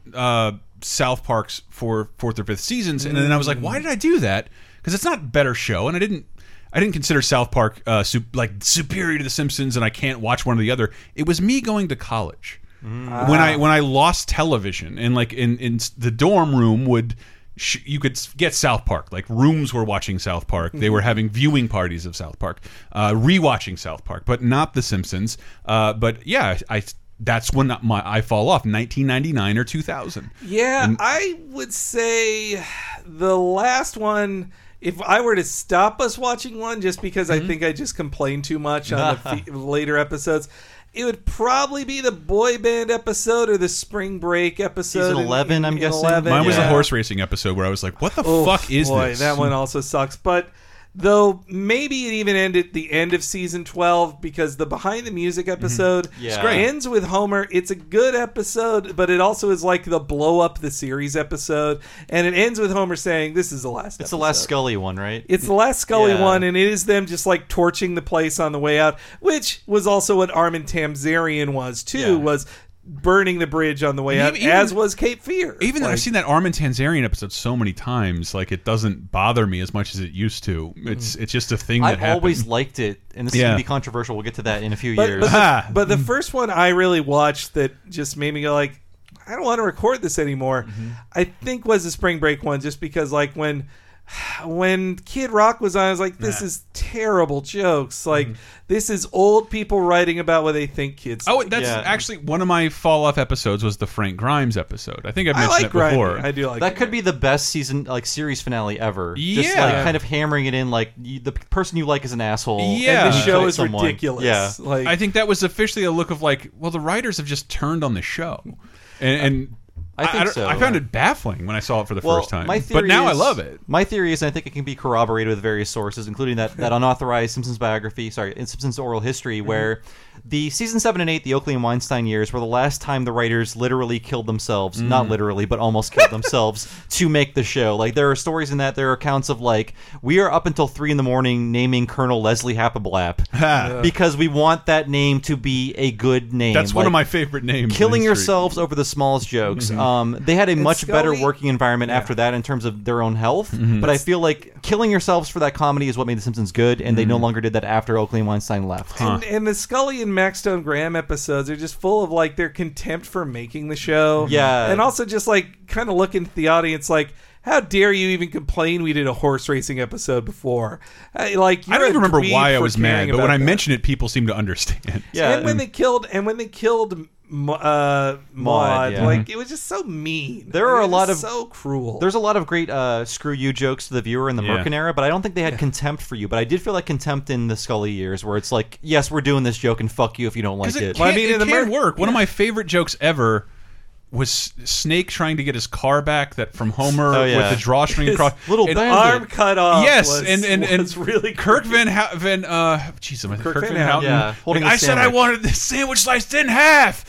S2: South Park's fourth or fifth seasons, and then I was like, why did I do that? Because it's not a better show, and I didn't consider South Park superior to The Simpsons, and I can't watch one or the other. It was me going to college when I lost television, and like in the dorm room you could get South Park. Like, rooms were watching South Park. They were having viewing parties of South Park, rewatching South Park, but not The Simpsons. But yeah, that's when I fall off, 1999 or 2000.
S3: Yeah, I would say the last one, if I were to stop us watching one just because I think I just complained too much on the later episodes, it would probably be the boy band episode or the spring break episode.
S1: Season 11, I'm guessing?
S3: 11,
S2: Mine was the
S3: yeah.
S2: horse racing episode where I was like, what the fuck is
S3: boy,
S2: this?
S3: That one also sucks. But though maybe it even ended the end of season 12 because the behind the music episode
S1: Yeah.
S3: ends with Homer. It's a good episode, but it also is like the blow up the series episode, and it ends with Homer saying, "This is the last."
S1: It's the last Scully one, right?
S3: It's the last Scully
S1: Yeah.
S3: one, and it is them just like torching the place on the way out, which was also what Armin Tamzarian was too.
S1: Yeah.
S3: Was burning the bridge on the way out,
S2: Even-
S3: as was Cape Fear.
S2: Even though
S3: Like,
S2: I've seen that Armin Tanzarian episode so many times, like, it doesn't bother me as much as it used to. It's just a thing that
S1: I've
S2: happened.
S1: always liked it, and this is
S2: Yeah.
S1: going to be controversial. We'll get to that in a few
S3: But,
S1: years.
S3: but,
S2: Ah.
S3: the, but the first one I really watched that just made me go like, I don't want to record this anymore. I think was the spring break one, just because like when when Kid Rock was on, I was like, this is terrible jokes. Like, this is old people writing about what they think kids
S2: Oh,
S3: think.
S2: that's actually one of my fall-off episodes was the Frank Grimes episode. I think I've
S3: I
S2: mentioned
S3: like
S2: it before.
S3: Grimy. I do like
S1: that. Could be the best season, like series finale ever.
S2: Yeah.
S1: Just like kind of hammering it in, like the person you like is an asshole.
S2: Yeah.
S3: And the show
S1: Like
S3: is
S1: someone.
S3: ridiculous.
S1: Yeah.
S3: Like,
S2: I think that was officially a look of like, well, the writers have just turned on the show, and
S1: I think so.
S2: I found it baffling when I saw it for the first time.
S1: My theory
S2: But now I
S1: is-
S2: love it.
S1: My theory is, and I think it can be corroborated with various sources, including that unauthorized Simpsons biography, in Simpsons oral history, where the season 7 and 8, the Oakley and Weinstein years, were the last time the writers literally killed themselves, not literally, but almost killed themselves to make the show. Like, there are stories in that, there are accounts of, like, we are up until 3 in the morning naming Colonel Leslie Happablap because we want that name to be a good name.
S2: That's one
S1: Like,
S2: of my favorite names.
S1: killing
S2: in history.
S1: yourselves over the smallest jokes. They had a much better
S3: Scully-
S1: working environment after that in terms of their own health. But I feel like killing yourselves for that comedy is what made The Simpsons good, and they no longer did that after Oakley and Weinstein left.
S3: and the Scully and Max Stone Graham episodes are just full of like their contempt for making the show.
S1: Yeah.
S3: And also just like kind of looking at the audience like, how dare you even complain we did a horse racing episode before? Like,
S2: I don't even remember why I was mad, but when I
S3: mentioned
S2: mention it, people seem to understand.
S1: Yeah,
S3: and when they killed Maude,
S1: yeah.
S3: like it was just so mean.
S1: There are
S3: It
S1: a
S3: was
S1: lot
S3: just
S1: of-
S3: so cruel.
S1: There's a lot of great screw you jokes to the viewer in the
S2: Yeah.
S1: Merkin era, but I don't think they had contempt for you. But I did feel like contempt in the Scully years, where it's like, yes, we're doing this joke, and fuck you if you don't like
S2: Because
S1: it.
S2: it
S3: Well,
S2: can,
S3: I mean, in the
S2: can
S3: Mer-
S2: work. One of my favorite jokes ever was Snake trying to get his car back that from Homer
S1: Oh, yeah.
S2: with the drawstring
S3: His
S2: across.
S1: little
S2: and-
S1: bandit.
S3: arm cut off.
S2: Yes,
S3: was,
S2: and
S3: was really
S2: Kirk
S3: creepy.
S2: Kirk
S3: Van
S2: Van
S3: Houten.
S2: Houten.
S1: Yeah, holding
S2: like,
S1: the
S2: I said I
S1: sandwich.
S2: wanted this sandwich sliced in half,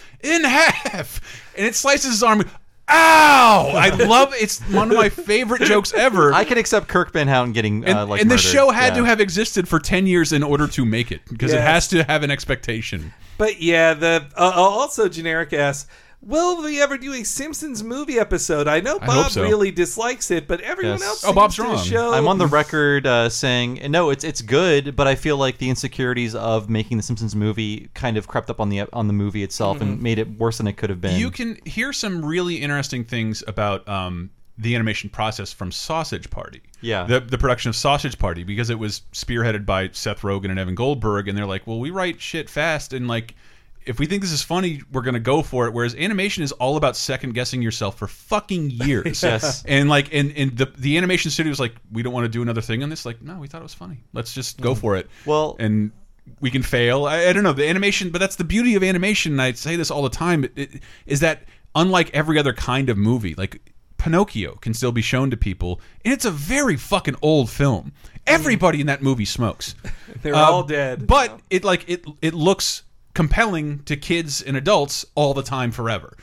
S2: and it slices his arm. Ow! I love it's one of my favorite jokes ever.
S1: I can accept Kirk Van Houten getting
S2: and
S1: like
S2: and the
S1: murdered.
S2: show had
S1: Yeah.
S2: to have existed for 10 years in order to make it because it
S3: Yes.
S2: has to have an expectation.
S3: But yeah, the also generic asks, will we ever do a Simpsons movie episode? I know
S2: I hope
S3: Bob
S2: so.
S3: really dislikes it, but everyone
S1: Yes.
S3: else
S2: Oh, Bob's
S3: seems to
S2: wrong.
S3: show.
S1: I'm on the record saying no, it's good, but I feel like the insecurities of making the Simpsons movie kind of crept up on the movie itself and made it worse than it could have been.
S2: You can hear some really interesting things about the animation process from Sausage Party.
S1: Yeah.
S2: The production of Sausage Party, because it was spearheaded by Seth Rogen and Evan Goldberg, and they're like, well, we write shit fast, and like, if we think this is funny, we're going to go for it. Whereas animation is all about second guessing yourself for fucking years.
S1: Yes.
S2: And like, and the animation studio was like, we don't want to do another thing on this. Like, no, we thought it was funny. Let's just go for it.
S1: Well-
S2: and we can fail. I don't know, the animation, but that's the beauty of animation. And I say this all the time, is that unlike every other kind of movie, like Pinocchio can still be shown to people, and it's a very fucking old film. Everybody in that movie smokes.
S3: They're all dead.
S2: But it looks compelling to kids and adults all the time forever.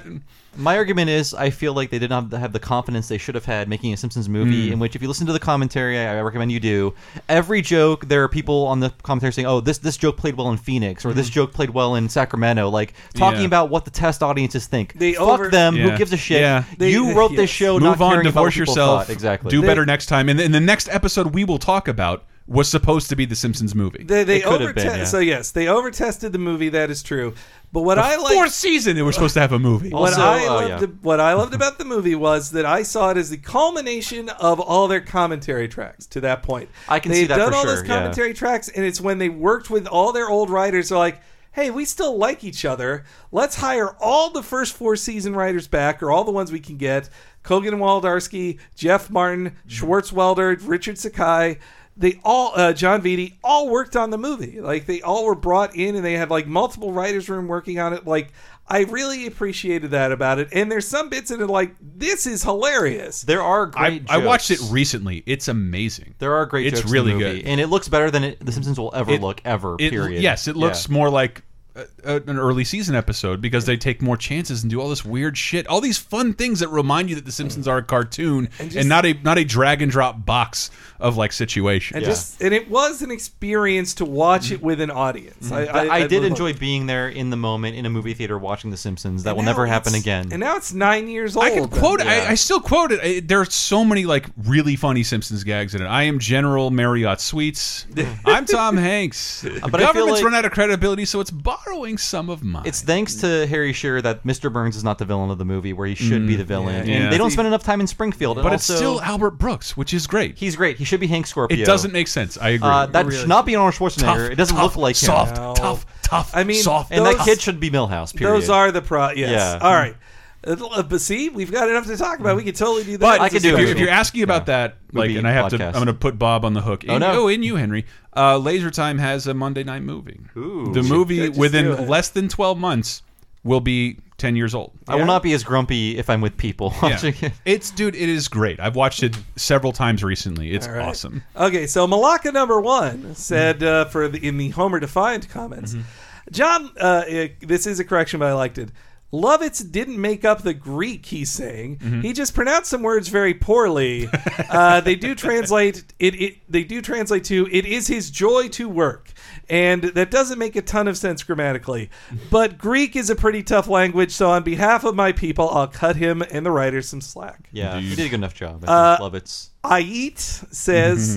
S1: My argument is, I feel like they did not have the confidence they should have had making a Simpsons movie. In which, if you listen to the commentary, I recommend you do. Every joke, there are people on the commentary saying, "Oh, this joke played well in Phoenix," or "This joke played well in Sacramento." Like talking
S2: Yeah.
S1: about what the test audiences think.
S3: They
S1: Fuck them.
S2: Yeah.
S1: Who gives a shit?
S2: Yeah.
S1: You wrote this show.
S2: Move
S1: not
S2: on,
S1: caring about what
S2: divorce
S1: people
S2: yourself.
S1: thought. Exactly.
S2: Do better next time. And in the next episode we will talk about was supposed to be the Simpsons movie.
S3: They
S1: It could have been, yeah.
S3: So yes, they overtested the movie. That is true. But what I like,
S2: Fourth season, they were supposed to have a movie.
S3: what
S1: Also,
S3: I
S1: yeah.
S3: what I loved about the movie was that I saw it as the culmination of all their commentary tracks to that point.
S1: I can
S3: They've
S1: see that
S3: done
S1: for
S3: all
S1: sure,
S3: those
S1: yeah.
S3: commentary tracks, and it's when they worked with all their old writers. They're like, hey, we still like each other. Let's hire all the first 4 season writers back, or all the ones we can get. Kogan and Wolodarski, Jeff Martin, Schwartzwelder, Richard Sakai. They all, John Vitti, all worked on the movie. Like, they all were brought in, and they had like multiple writers' room working on it. Like, I really appreciated that about it. And there's some bits in it like, this is hilarious.
S1: There are great.
S2: I watched it
S1: jokes.
S2: recently. It's amazing.
S1: There are great
S2: It's
S1: jokes
S2: really
S1: in the movie,
S2: good.
S1: and it looks better than The Simpsons will ever look ever. Period.
S2: Yes, it looks more like an early season episode because they take more chances and do all this weird shit, all these fun things that remind you that The Simpsons are a cartoon and not a drag and drop box of like situation.
S3: And and it was an experience to watch it with an audience.
S1: I did
S3: really
S1: enjoy
S3: loved it.
S1: being there in the moment in a movie theater watching The Simpsons. That
S3: And
S1: will
S3: now
S1: never happen
S3: it's-
S1: again.
S3: And now it's 9 years old.
S2: I can quote it.
S1: Yeah.
S2: I still quote it. There are so many like really funny Simpsons gags in it. I am General Marriott Sweets. I'm Tom Hanks. The
S1: But I feel
S2: government's
S1: like-
S2: run out of credibility, so it's borrowing borrowing some of mine.
S1: It's thanks to Harry Shearer that Mr. Burns is not the villain of the movie, where he should be the villain.
S2: Yeah.
S1: And they don't spend enough time in Springfield. And
S2: but
S1: also,
S2: it's still Albert Brooks, which is great.
S1: He's great. He should be Hank Scorpio.
S2: It doesn't make sense. I agree.
S1: That should not be Arnold Schwarzenegger.
S2: Tough,
S1: it doesn't
S2: tough,
S1: look like him.
S2: soft,
S3: No.
S2: tough.
S3: I mean,
S2: soft,
S1: And
S3: those-
S1: that kid should be Milhouse, period.
S3: Those are the yes.
S1: Yeah.
S3: All right. But see, we've got enough to talk about. We could totally do that.
S2: But
S1: I could do
S2: if,
S1: it.
S2: if you're asking about that, like,
S1: Movie
S2: and I have to,
S1: podcast.
S2: I'm going to put Bob on the hook.
S1: Oh, no.
S2: And you, Henry. Laser Time has a Monday night movie.
S1: Ooh.
S2: The movie
S3: Just do
S2: within
S3: it.
S2: less than 12 months will be 10 years old.
S1: I will not be as grumpy if I'm with people watching it.
S2: Dude, it is great. I've watched it several times recently. It's
S3: All right.
S2: awesome.
S3: Okay, so Malaka #1 said in the Homer Defiant comments, John, this is a correction, but I liked it. Lovitz didn't make up the Greek, he's saying. He just pronounced some words very poorly. They do translate They do translate to "it is his joy to work," and that doesn't make a ton of sense grammatically. But Greek is a pretty tough language, so on behalf of my people, I'll cut him and the writers some slack.
S1: Yeah, he did a good enough job. I think Lovitz.
S3: Aet says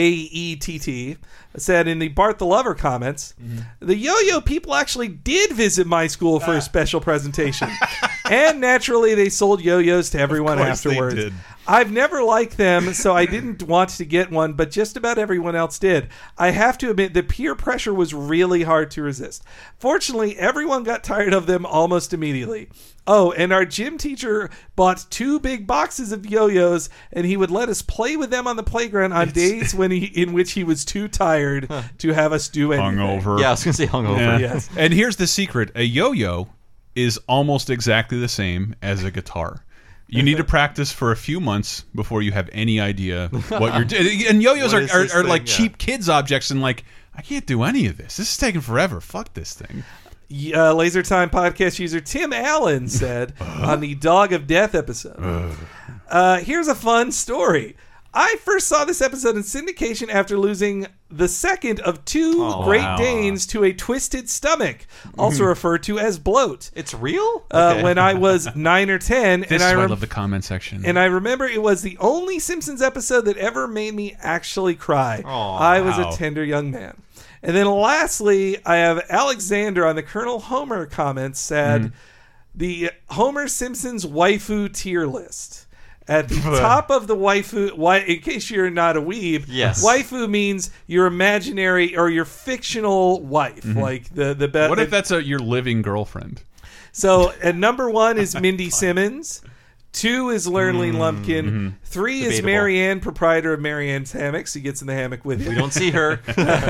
S3: AETT said in the Bart the Lover comments, the yo-yo people actually did visit my school for a special presentation. And naturally they sold yo-yos to everyone
S2: course they
S3: afterwards.
S2: did.
S3: I've never liked them, so I didn't want to get one, but just about everyone else did. I have to admit, the peer pressure was really hard to resist. Fortunately, everyone got tired of them almost immediately. Oh, and our gym teacher bought 2 big boxes of yo-yos, and he would let us play with them on the playground on days in which he was too tired to have us do anything.
S2: Hungover.
S1: Yeah, I was going to say hungover.
S2: Yeah.
S3: Yes.
S2: And here's the secret. A yo-yo is almost exactly the same as a guitar. You need to practice for a few months before you have any idea what you're doing. And yo-yos
S1: What is this
S2: are
S1: thing?
S2: like
S1: Yeah.
S2: cheap kids objects, and like, I can't do any of this. This is taking forever. Fuck this thing.
S3: Laser Time podcast user Tim Allen said on the Dog of Death episode, here's a fun story. I first saw this episode in syndication after losing the second of 2 Great
S2: wow.
S3: Danes to a twisted stomach, also referred to as bloat.
S1: It's real?
S3: When I was 9 or 10,
S2: This
S3: and
S2: is why I
S3: rem-
S2: love the comment section.
S3: and I remember it was the only Simpsons episode that ever made me actually cry.
S1: Aw,
S3: I was
S2: wow.
S3: a tender young man. And then lastly, I have Alexander on the Colonel Homer comments said the Homer Simpson's waifu tier list. At the top of the waifu, in case you're not a weeb,
S1: Yes.
S3: waifu means your imaginary or your fictional wife, like the best.
S2: What if that's your living girlfriend?
S3: So at #1 is Mindy Simmons. 2 is Lurleen Lumpkin. 3 is
S1: Debatable.
S3: Marianne, proprietor of Marianne's Hammocks. He gets in the hammock with
S1: We
S3: you.
S1: don't see her.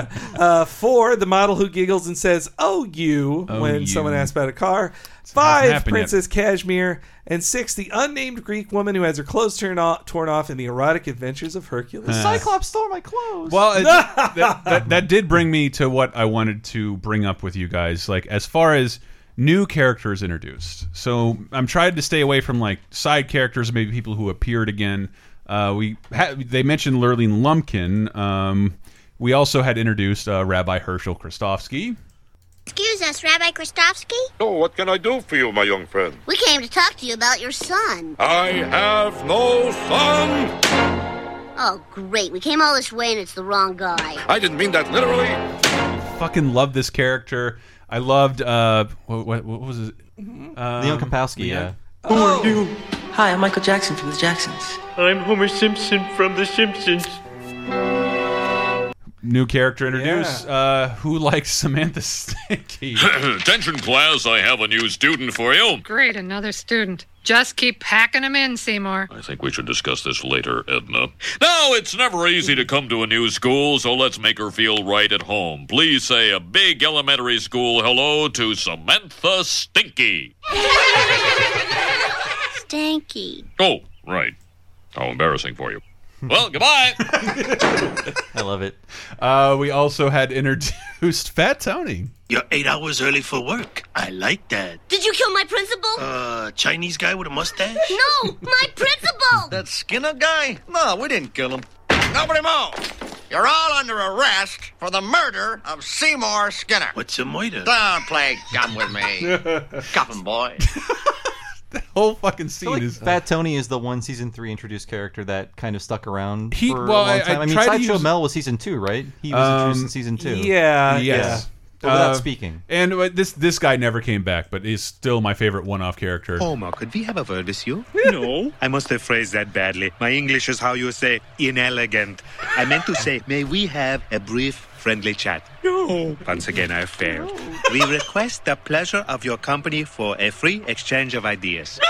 S3: 4, the model who giggles and says, "Oh, you," when
S2: you.
S3: someone asks about a car.
S2: hasn't
S3: 5,
S2: happened yet.
S3: Princess Cashmere. And 6, the unnamed Greek woman who has her clothes torn off in the erotic adventures of Hercules.
S1: Cyclops stole my clothes.
S2: Well, that did bring me to what I wanted to bring up with you guys. Like, as far as new characters introduced, so I'm trying to stay away from like side characters, maybe people who appeared again. They mentioned Lurleen Lumpkin. We also had introduced Rabbi Herschel Kristofsky.
S5: Excuse us, Rabbi Kristofsky?
S10: Oh, what can I do for you, my young friend?
S5: We came to talk to you about your son.
S10: I have no son!
S5: Oh, great. We came all this way and it's the wrong guy.
S10: I didn't mean that literally.
S2: Fucking love this character. I loved what was it?
S1: Leon Kapowski, yeah.
S11: Who are you? Hi, I'm Michael Jackson from the Jacksons.
S4: I'm Homer Simpson from The Simpsons.
S2: New character introduced. Who likes Samantha Stinky?
S12: Attention, class, I have a new student for you.
S13: Great, another student. Just keep packing them in, Seymour.
S12: I think we should discuss this later, Edna. Now, it's never easy to come to a new school, so let's make her feel right at home. Please say a big elementary school hello to Samantha Stinky.
S5: Stanky.
S12: Oh, right. How embarrassing for you. Well, goodbye.
S1: I love it.
S2: We also had introduced Fat Tony.
S14: You're 8 hours early for work. I like that.
S5: Did you kill my principal?
S14: Chinese guy with a mustache?
S5: No, my principal!
S6: That Skinner guy? No, we didn't kill him. Nobody move. You're all under arrest for the murder of Seymour Skinner.
S14: What's a murder?
S6: Don't play dumb with me. Cuffin' boy.
S2: The whole fucking
S1: I
S2: scene
S1: feel like
S2: is
S1: Fat Tony is the one season 3 introduced character that kind of stuck around for a
S2: well,
S1: long time. I mean,
S2: tried to
S1: Sideshow
S2: use-
S1: Mel was season 2, right? He was introduced in season 2.
S3: Yeah.
S2: Yes.
S1: Without speaking.
S2: And this guy never came back, but is still my favorite one-off character.
S15: Homer, could we have a word with you? No. I must have phrased that badly. My English is how you say inelegant. I meant to say, may we have a brief, friendly chat? No. Once again, I failed. We request the pleasure of your company for a free exchange of ideas.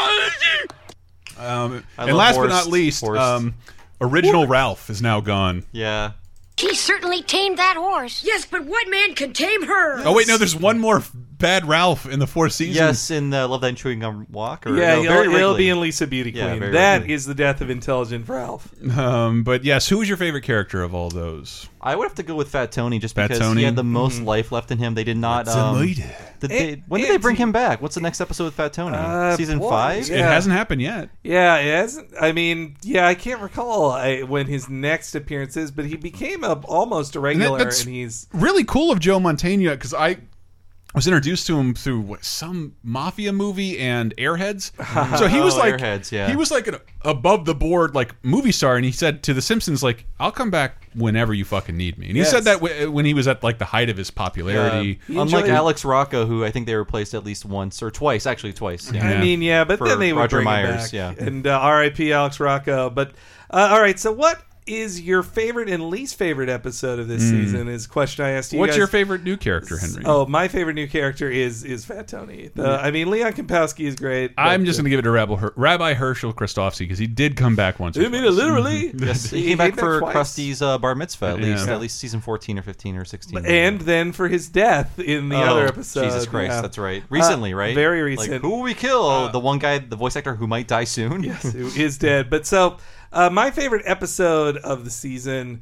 S2: And last but not least, original Ralph is now gone.
S1: Yeah.
S5: She certainly tamed that horse.
S16: Yes, but what man can tame her?
S2: Oh wait, no, there's one more bad Ralph in the fourth season.
S1: Yes, in the Love That and Chewing Gum Walk. Or,
S3: Yeah,
S1: no, very
S3: he'll
S1: Wrigley.
S3: be in Lisa Beauty Queen.
S1: Yeah,
S3: That is the death of intelligent Ralph.
S2: But yes, who was your favorite character of all those?
S1: I would have to go with Fat Tony just
S2: Fat
S1: because
S2: Tony?
S1: he had the most life left in him. They did not. When did they bring him back? What's the next episode with Fat Tony? Season 5?
S2: It hasn't happened yet.
S3: Yeah, it hasn't. I mean, yeah, I can't recall when his next appearance is, but he became almost a regular, and he's
S2: really cool of Joe Mantegna because I was introduced to him through some mafia movie and Airheads. So he was like,
S1: Airheads, yeah.
S2: he was like an above the board like movie star, and he said to The Simpsons like, "I'll come back whenever you fucking need me." And he said that when he was at like the height of his popularity.
S1: Unlike Alex Rocco, who I think they replaced at least once or twice, actually twice. Yeah.
S3: I mean, yeah, but
S1: For
S3: then they would
S1: Roger
S3: bring
S1: Myers,
S3: him back.
S1: yeah.
S3: And R.I.P. Alex Rocco. But all right, so what is your favorite and least favorite episode of this season? Is a question I asked you.
S2: What's
S3: guys.
S2: your favorite new character, Henry?
S3: Oh, my favorite new character is Fat Tony. I mean, Leon Kompowski is great.
S2: I'm just going to give it to Rabbi Herschel Christofsky because he did come back once.
S3: I mean, literally.
S1: Yes, he came back for
S3: twice.
S1: Krusty's bar mitzvah
S2: Yeah.
S1: at least season 14 or 15 or 16.
S3: And then for his death in the other episode.
S1: Jesus Christ,
S3: yeah.
S1: that's right. Recently, right?
S3: Very recent.
S1: Like, who will we kill? The one guy, the voice actor who might die soon?
S3: Yes, who is dead. But so, my favorite episode of the season,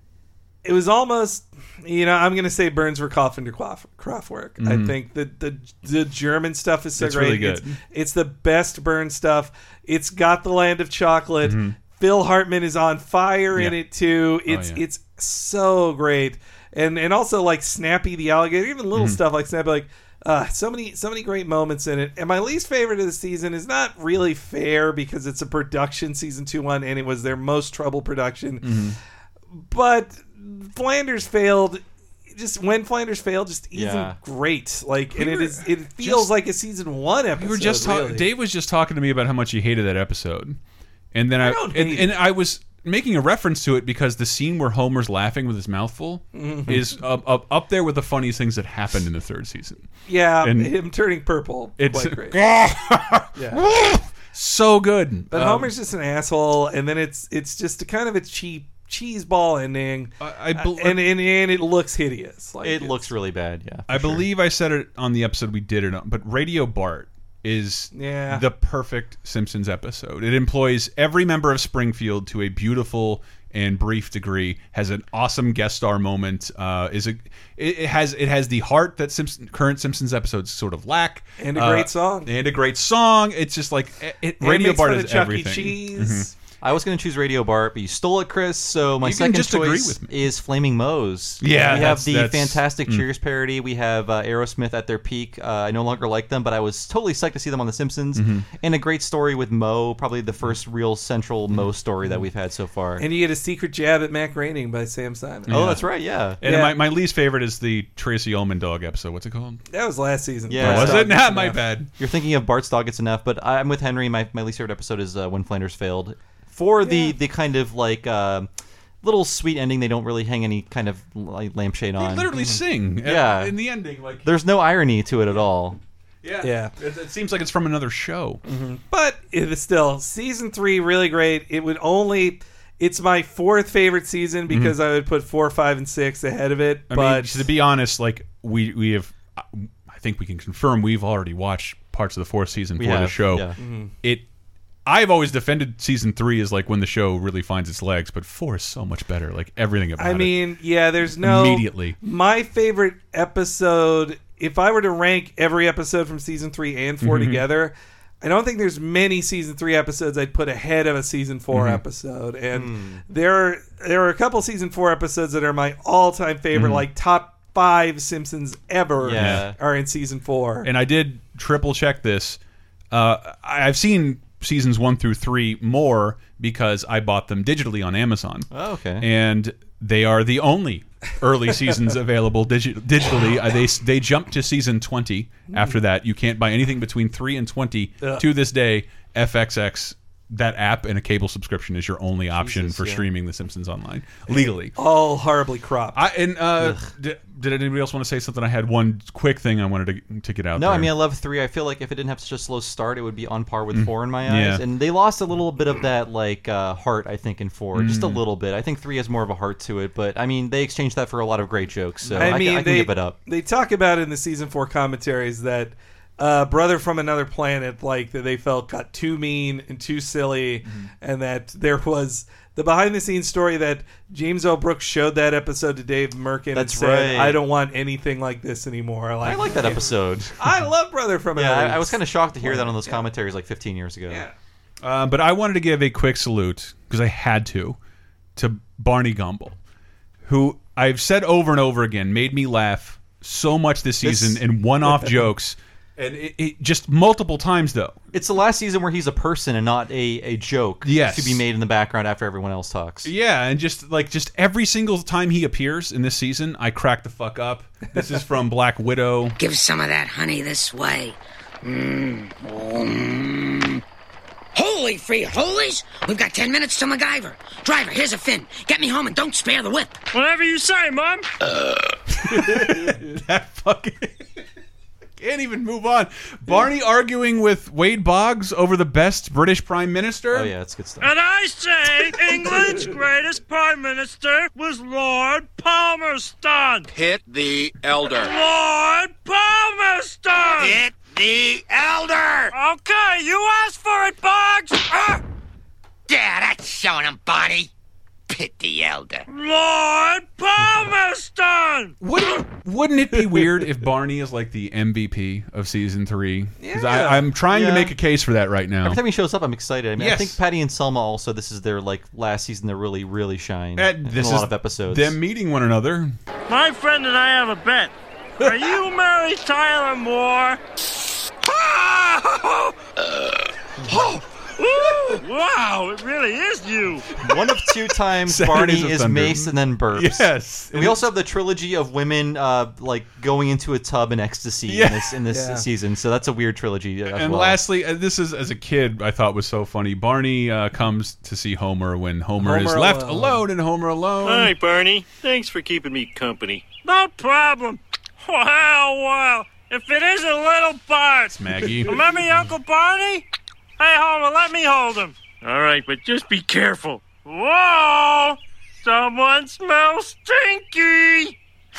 S3: it was almost, I'm going to say Burns were Coffin to Kraftwerk. I think that the German stuff is so
S2: It's
S3: great.
S2: really good.
S3: It's the best Burns stuff. It's got the Land of Chocolate. Phil Hartman is on fire in it too. It's so great. And also like Snappy the alligator, even little stuff like Snappy, like so many great moments in it. And my least favorite of the season is not really fair because it's a production season 2-1 and it was their most troubled production. But Flanders failed. Just when Flanders failed, just isn't great. Like, and it feels like a season 1 episode.
S2: We were just
S3: really.
S2: Dave was just talking to me about how much he hated that episode, and then I was making a reference to it because the scene where Homer's laughing with his mouth full is up there with the funniest things that happened in the third season.
S3: Yeah,
S2: and
S3: him turning purple.
S2: It's
S3: quite great. Yeah.
S2: So good.
S3: But Homer's just an asshole, and then it's just a kind of a cheap cheeseball ending, and it looks hideous. Like
S1: it looks really bad. Yeah,
S2: I believe I said it on the episode we did it on, but Radio Bart is the perfect Simpsons episode. It employs every member of Springfield to a beautiful and brief degree. Has an awesome guest star moment. It has the heart that current Simpsons episodes sort of lack,
S3: and a great song.
S2: It's just like Radio Bart is everything.
S3: Chuck E. Cheese.
S1: I was going to choose Radio Bart, but you stole it, Chris. So my second choice is Flaming Moe's.
S2: Yeah,
S1: we have the fantastic Cheers parody. We have Aerosmith at their peak. I no longer like them, but I was totally psyched to see them on The Simpsons. And a great story with Moe, probably the first real central Moe story that we've had so far.
S3: And you get a secret jab at Mac Groening by Sam Simon.
S1: Oh, that's right, yeah.
S2: And my least favorite is the Tracy Ullman dog episode. What's it called?
S3: That was last season.
S1: Yeah,
S2: was it? Nah, my bad.
S1: You're thinking of Bart's Dog It's Enough, but I'm with Henry. My least favorite episode is When Flanders Failed. For the kind of like little sweet ending, they don't really hang any kind of like lampshade on.
S2: They literally sing. In the ending, like
S1: there's no irony to it at all.
S3: Yeah.
S2: It seems like it's from another show.
S3: But it is still season 3 really great. It's my 4th favorite season because I would put 4, 5, and 6 ahead of it.
S2: I mean, to be honest, like we have, I think we can confirm we've already watched parts of the 4th season for the show.
S1: Yeah.
S2: I've always defended season 3 as like when the show really finds its legs, but 4 is so much better. Like everything about it.
S3: I mean, yeah, there's no
S2: immediately.
S3: My favorite episode, if I were to rank every episode from season 3 and 4 together, I don't think there's many season 3 episodes I'd put ahead of a season 4 episode. And there are a couple season 4 episodes that are my all-time favorite, like top 5 Simpsons ever are in season 4.
S2: And I did triple check this. I've seen seasons 1 through 3 more because I bought them digitally on Amazon.
S1: Oh, okay.
S2: And they are the only early seasons available digitally. They jumped to season 20 after that. You can't buy anything between 3 and 20 to this day. FXX, that app and a cable subscription is your only option for streaming The Simpsons online legally.
S3: All horribly cropped.
S2: Did anybody else want to say something? I had one quick thing I wanted to get out there.
S1: No, I mean, I love 3. I feel like if it didn't have such a slow start, it would be on par with 4 in my eyes. And they lost a little bit of that heart, I think, in 4. Just a little bit. I think 3 has more of a heart to it. But, I mean, they exchanged that for a lot of great jokes. So I can give it up.
S3: They talk about in the Season 4 commentaries that Brother from Another Planet, that they felt got too mean and too silly, and that there was the behind-the-scenes story that James L. Brooks showed that episode to Dave Merkin and said, I don't want anything like this anymore.
S1: I like that episode.
S3: I love Brother from Another Planet.
S1: I was kind of shocked to hear that on those commentaries 15 years ago.
S3: Yeah.
S2: But I wanted to give a quick salute, because I had to Barney Gumble, who I've said over and over again made me laugh so much this season in one-off jokes. And it just multiple times, though.
S1: It's the last season where he's a person and not a joke to be made in the background after everyone else talks.
S2: Yeah, and just every single time he appears in this season, I crack the fuck up. This is from Black Widow.
S16: Give some of that honey this way. Holy free holies! We've got 10 minutes to MacGyver. Driver, here's a fin. Get me home and don't spare the whip.
S8: Whatever you say, Mom.
S2: That fucking... Can't even move on. Barney arguing with Wade Boggs over the best British Prime Minister.
S1: Oh yeah, that's good stuff.
S8: And I say England's greatest Prime Minister was Lord Palmerston.
S6: Hit the elder.
S8: Lord Palmerston.
S6: Hit the elder.
S8: Okay, you asked for it, Boggs.
S6: Yeah, that's showing him, Barney. Hit the elder.
S8: Lord Palmerston!
S2: Wouldn't it be weird if Barney is like the MVP of season 3? Because I'm trying to make a case for that right now.
S1: Every time he shows up, I'm excited. I mean, I think Patty and Selma also, this is their last season to really, really shine in a lot of episodes.
S2: Them meeting one another.
S8: My friend and I have a bet. Are you Mary Tyler Moore? Ooh, wow, it really is you.
S1: One of 2 times Barney is Mace and then burps.
S2: Yes.
S1: And we also have the trilogy of women going into a tub in ecstasy in this season. So that's a weird trilogy as
S2: and
S1: well.
S2: Lastly, this is, as a kid, I thought was so funny. Barney comes to see Homer when Homer is left alone in Homer Alone.
S8: Hi, Barney. Thanks for keeping me company. No problem. Well, if it isn't little Bart.
S2: It's Maggie.
S8: Remember your Uncle Barney? Hey, Homer, let me hold him. All right, but just be careful. Whoa! Someone smells stinky!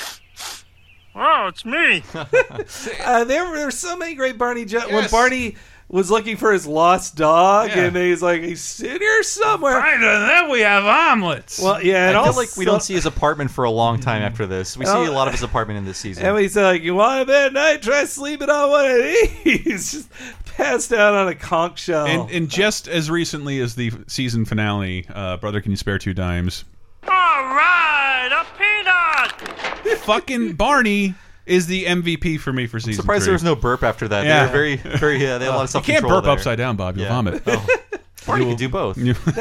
S8: Oh, it's me.
S3: There were so many great Barney jokes. When Barney was looking for his lost dog, and he's like, he's in here somewhere.
S2: Right, and then we have omelets.
S3: Well, yeah, and
S1: I feel like we don't see his apartment for a long time after this. We see a lot of his apartment in this season.
S3: And he's like, you want a bed at night? Try sleeping on one of these. Just passed out on a conch shell.
S2: And just as recently as the season finale, Brother, Can You Spare 2 Dimes?
S8: All right, a peanut!
S2: Fucking Barney is the MVP for me for season 3.
S1: Surprised there was no burp after that.
S2: Yeah.
S1: They were very, they had a lot of self-control.
S2: You can't burp
S1: there.
S2: upside down, Bob. You'll vomit.
S1: Barney could do both.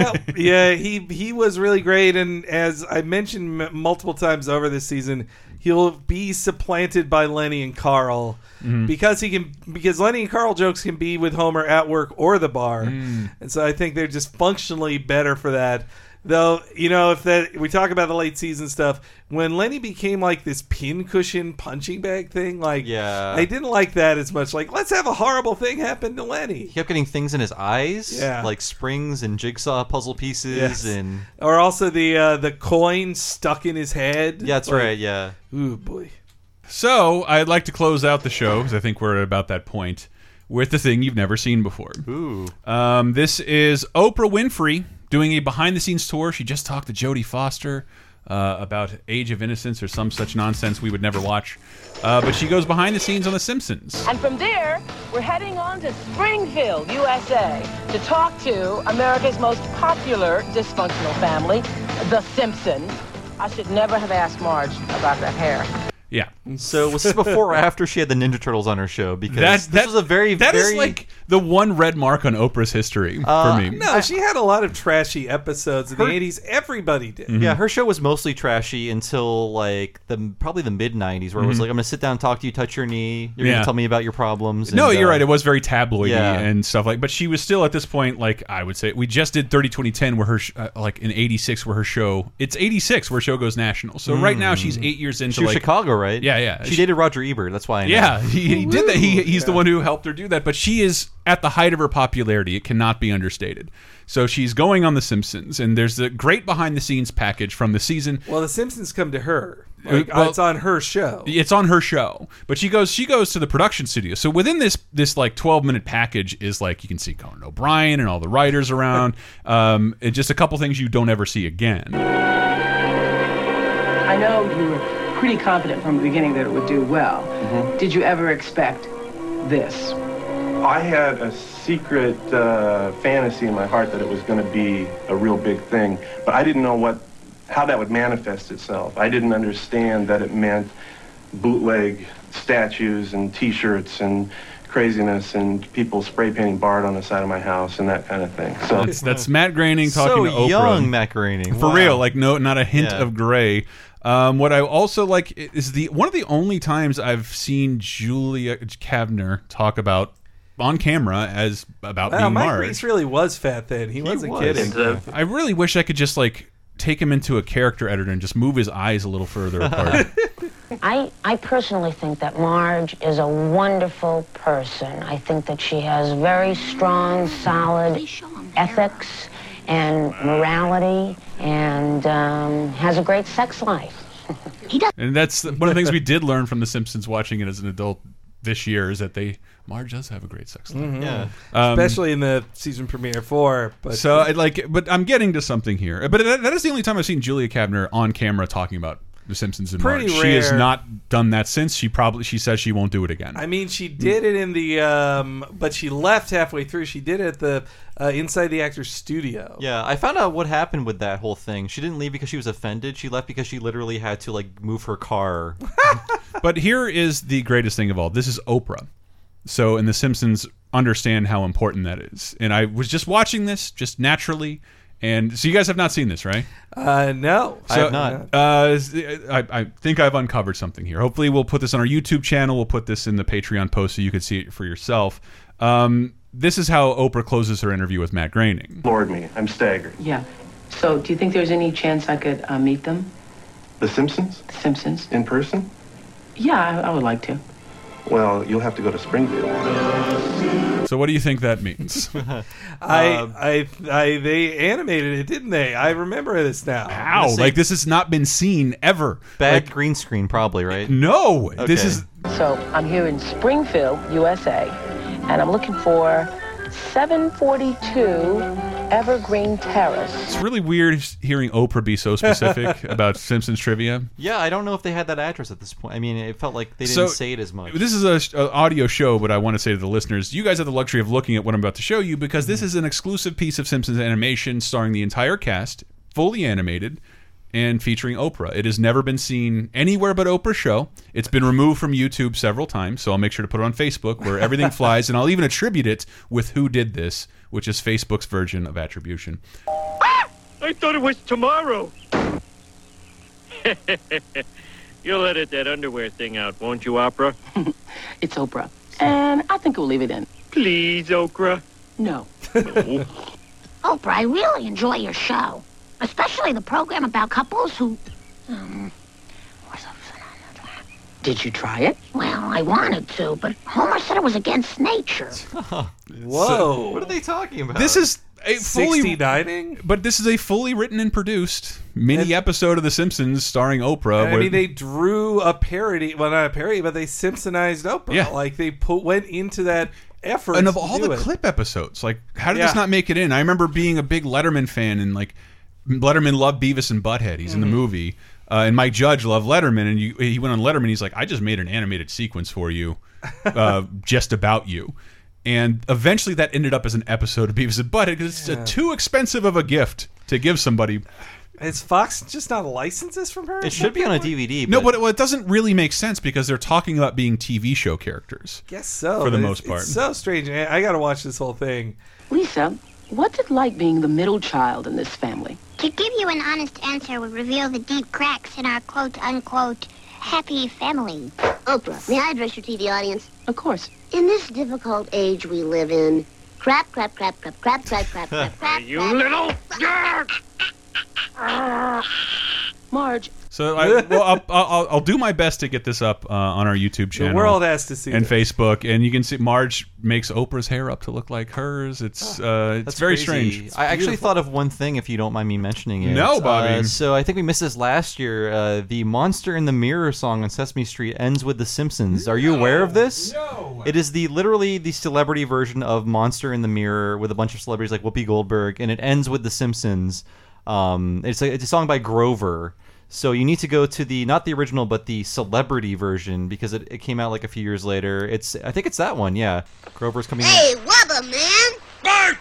S3: He was really great, and as I mentioned multiple times over this season, he'll be supplanted by Lenny and Carl because Lenny and Carl jokes can be with Homer at work or the bar, and so I think they're just functionally better for that. Though, if we talk about the late season stuff, when Lenny became like this pincushion punching bag thing, I didn't like that as much. Like, let's have a horrible thing happen to Lenny.
S1: He kept getting things in his eyes, like springs and jigsaw puzzle pieces,
S3: or also the coin stuck in his head.
S1: Yeah, that's right. Yeah.
S3: Ooh boy.
S2: So I'd like to close out the show because I think we're at about that point with the thing you've never seen before.
S1: Ooh.
S2: This is Oprah Winfrey doing a behind-the-scenes tour. She just talked to Jodie Foster about Age of Innocence or some such nonsense we would never watch. But she goes behind the scenes on The Simpsons.
S17: And from there, we're heading on to Springfield, USA, to talk to America's most popular dysfunctional family, The Simpsons. I should never have asked Marge about that hair.
S2: Yeah.
S1: So was this before or after she had the Ninja Turtles on her show? Because this was a very
S2: that is like the one red mark on Oprah's history for me.
S3: No, she had a lot of trashy episodes in the 80s. Everybody did.
S1: Yeah, her show was mostly trashy until like probably the mid 90s, where it was like, I'm gonna sit down and talk to you, touch your knee, you're gonna tell me about your problems.
S2: No, you're right. It was very tabloidy and stuff like. But she was still at this point, like I would say, we just did 30-20-10, where her like in '86, where her show. It's '86 where her show goes national. So right now she's 8 years into.
S1: She was Chicago, right?
S2: Yeah.
S1: She dated Roger Ebert. That's why I know.
S2: Yeah, he did that. He's the one who helped her do that. But she is at the height of her popularity. It cannot be understated. So she's going on The Simpsons, and there's a great behind-the-scenes package from the season.
S3: Well, The Simpsons come to her. Like, it's on her show.
S2: It's on her show, but she goes to the production studio. So within this like 12-minute package is like, you can see Conan O'Brien and all the writers around. And just a couple things you don't ever see again.
S17: I know you were pretty confident from the beginning that it would do well. Did you ever expect this?
S18: I had a secret fantasy in my heart that it was going to be a real big thing, but I didn't know how that would manifest itself. I didn't understand that it meant bootleg statues and T-shirts and craziness and people spray painting Bart on the side of my house and that kind of thing. So
S2: that's Matt Groening talking to Oprah.
S1: Young Matt Groening,
S2: for real. Like not a hint of gray. What I also like is one of the only times I've seen Julia Kavner talk about on camera about being
S3: Mike
S2: Marge.
S3: Reese really was fat then. He wasn't kidding.
S2: I really wish I could just like take him into a character editor and just move his eyes a little further apart.
S5: I personally think that Marge is a wonderful person. I think that she has very strong, solid ethics and morality and has a great sex life.
S2: And that's one of the things we did learn from The Simpsons watching it as an adult this year is that Marge does have a great sex life.
S3: Yeah, especially in the season premiere 4. But
S2: but I'm getting to something here. But that is the only time I've seen Julia Kavner on camera talking about The Simpsons and Marge.
S3: Rare.
S2: She has not done that since. She says she won't do it again.
S3: I mean, she did it in the but she left halfway through. She did it at the inside the actor's studio.
S1: Yeah, I found out what happened with that whole thing. She didn't leave because she was offended. She left because she literally had to like move her car.
S2: But here is the greatest thing of all. This is Oprah. So, and The Simpsons understand how important that is. And I was just watching this just naturally. And so you guys have not seen this, right?
S3: No,
S1: I have not.
S2: I think I've uncovered something here. Hopefully we'll put this on our YouTube channel. We'll put this in the Patreon post so you can see it for yourself. This is how Oprah closes her interview with Matt Groening.
S18: Lord me, I'm staggered.
S17: Yeah. So do you think there's any chance I could meet them?
S18: The Simpsons?
S17: The Simpsons.
S18: In person?
S17: Yeah, I would like to.
S18: Well, you'll have to go to Springfield.
S2: So what do you think that means?
S3: They animated it, didn't they? I remember this now.
S2: How? Like this has not been seen ever.
S1: Bad green screen, probably, right?
S2: No,
S1: okay.
S2: This is.
S17: So I'm here in Springfield, USA, and I'm looking for 742 Evergreen Terrace.
S2: It's really weird hearing Oprah be so specific about Simpsons trivia.
S1: Yeah, I don't know if they had that address at this point. I mean, it felt like they didn't say it as much.
S2: This is an audio show, but I want to say to the listeners, you guys have the luxury of looking at what I'm about to show you because this is an exclusive piece of Simpsons animation starring the entire cast, fully animated, and featuring Oprah. It has never been seen anywhere but Oprah's show. It's been removed from YouTube several times, so I'll make sure to put it on Facebook where everything flies, and I'll even attribute it with who did this, which is Facebook's version of attribution.
S8: I thought it was tomorrow. You'll edit that underwear thing out, won't you, Oprah?
S17: It's Oprah. And I think we'll leave it in.
S8: Please, Oprah.
S17: No.
S5: Oprah, I really enjoy your show. Especially the program about couples who...
S17: Did you try it?
S5: Well, I wanted to, but Homer said it was against nature.
S3: Whoa.
S1: What are they talking about?
S2: This is a fully
S3: 69ing?
S2: But this is a fully written and produced mini episode of The Simpsons starring Oprah.
S3: I mean, they drew a parody. Well, not a parody, but they Simpsonized Oprah.
S2: Yeah.
S3: Like, they went into that effort.
S2: And of all the clip episodes, like, how did this not make it in? I remember being a big Letterman fan, and, like, Letterman loved Beavis and Butthead. He's in the movie. And Mike Judge loved Letterman, and he went on Letterman. He's like, I just made an animated sequence for you, just about you. And eventually that ended up as an episode of Beavis and Butthead because it's too expensive of a gift to give somebody.
S3: Is Fox just not license this from her?
S1: It should be on a DVD.
S2: No, but it doesn't really make sense because they're talking about being TV show characters.
S3: Guess so.
S2: For the
S3: but
S2: most part.
S3: It's so strange. I got to watch this whole thing.
S17: Lisa, what's it like being the middle child in this family?
S19: To give you an honest answer would reveal the deep cracks in our quote-unquote happy family.
S20: Oprah, may I address your TV audience?
S17: Of course.
S20: In this difficult age we live in, crap, crap, crap, crap, crap, crap, crap, crap, crap.
S8: You little jerk!
S17: Marge.
S2: So I'll do my best to get this up on our YouTube channel.
S3: The world has to see
S2: and
S3: this.
S2: Facebook, and you can see Marge makes Oprah's hair up to look like hers. It's
S1: That's
S2: very
S1: crazy.
S2: strange. It's
S1: I actually
S2: beautiful.
S1: thought of one thing, if you don't mind me mentioning it.
S2: No, Bobby.
S1: So I think we missed this last year. The Monster in the Mirror song on Sesame Street ends with The Simpsons. Are you aware of this?
S2: No.
S1: It is literally the celebrity version of Monster in the Mirror with a bunch of celebrities like Whoopi Goldberg, and it ends with The Simpsons. It's a song by Grover. So you need to go to not the original, but the celebrity version because it came out like a few years later. I think it's that one. Yeah, Grover's coming.
S20: Hey, Wubba, man!
S8: Bart!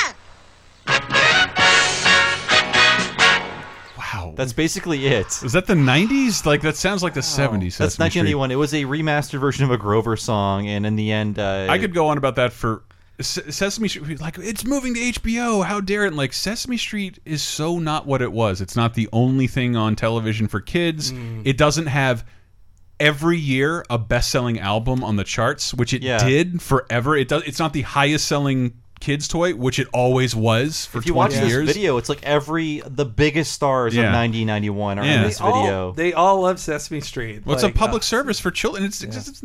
S2: Wow,
S1: that's basically it.
S2: Is that the 90s? Like that sounds like the 70s.
S1: That's 1991. It was a remastered version of a Grover song, and in the end,
S2: I could go on about that for. Sesame Street, like, it's moving to HBO. How dare it? And, like, Sesame Street is so not what it was. It's not the only thing on television for kids. It doesn't have every year a best-selling album on the charts, which it did forever. It's not the highest-selling kids toy, which it always was for 20 years.
S1: If you watch this video, it's like the biggest stars of 1991 are in this video.
S3: They all love Sesame Street.
S2: Well, it's a public service for children. It's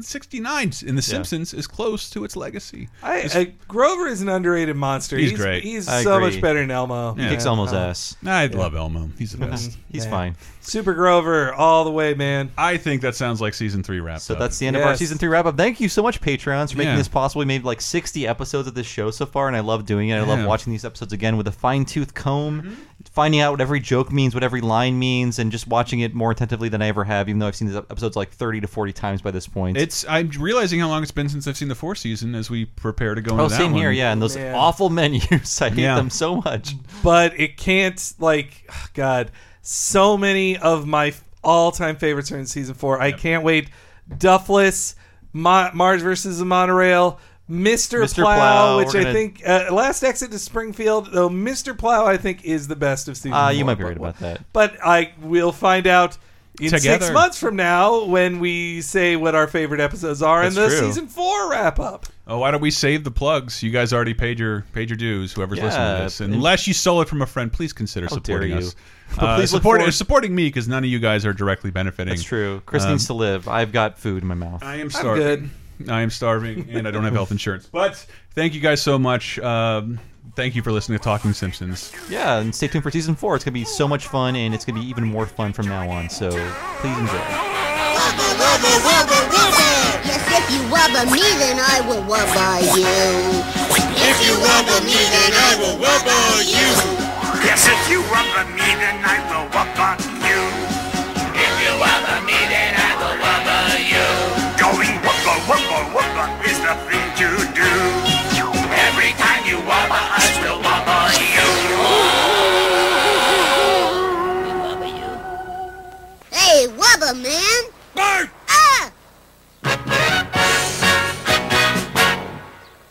S2: 69, and The Simpsons is close to its legacy.
S3: Grover is an underrated monster.
S2: He's great.
S3: He's
S1: I
S3: so
S1: agree.
S3: much better than Elmo.
S1: He kicks Elmo's ass.
S2: I love Elmo. He's the best.
S1: He's fine.
S3: Super Grover all the way, man.
S2: I think that sounds like season 3 wrap up.
S1: So that's the end of our season 3 wrap up. Thank you so much, Patreons, for making this possible. We made like 60 episodes of this show so far, and I love doing it. I love watching these episodes again with a fine-tooth comb, finding out what every joke means, what every line means, and just watching it more attentively than I ever have, even though I've seen these episodes like 30 to 40 times by this point.
S2: I'm realizing how long it's been since I've seen the 4th season as we prepare to go into that
S1: same
S2: one.
S1: here, yeah, and those awful menus. I hate them so much.
S3: But it can't, God, so many of my all-time favorites are in season 4. I can't wait. Duffless, Marge versus the Monorail, Mr. Plow, which I think Last Exit to Springfield, though Mr. Plow I think is the best of season 4.
S1: You might be right about that.
S3: But I will find out in
S2: Together.
S3: 6 months from now when we say what our favorite episodes are in the season 4 wrap up.
S2: Oh, why don't we save the plugs? You guys already paid your dues. Whoever's listening to this, unless you stole it from a friend, please consider supporting us.
S1: Please
S2: supporting me because none of you guys are directly benefiting.
S1: That's true. Chris needs to live. I've got food in my mouth.
S2: I am starving.
S3: good.
S2: I am starving, and I don't have health insurance. But thank you guys so much. Thank you for listening to Talking Simpsons.
S1: Yeah, and stay tuned for season 4. It's going to be so much fun, and it's going to be even more fun from now on. So please enjoy.
S20: Wubba, wubba, wubba, wubba. Yes, if you wubba me, then I will wubba you. If you wubba me, then I will wubba you.
S8: Yes, if you wubba me, then I will wubba you. If you wubba me, then I will wubba you. Going wubba, wubba, wubba is the thing to do. Every time you wubba, I will wubba you.
S20: Hey, wubba, man.
S8: Bart!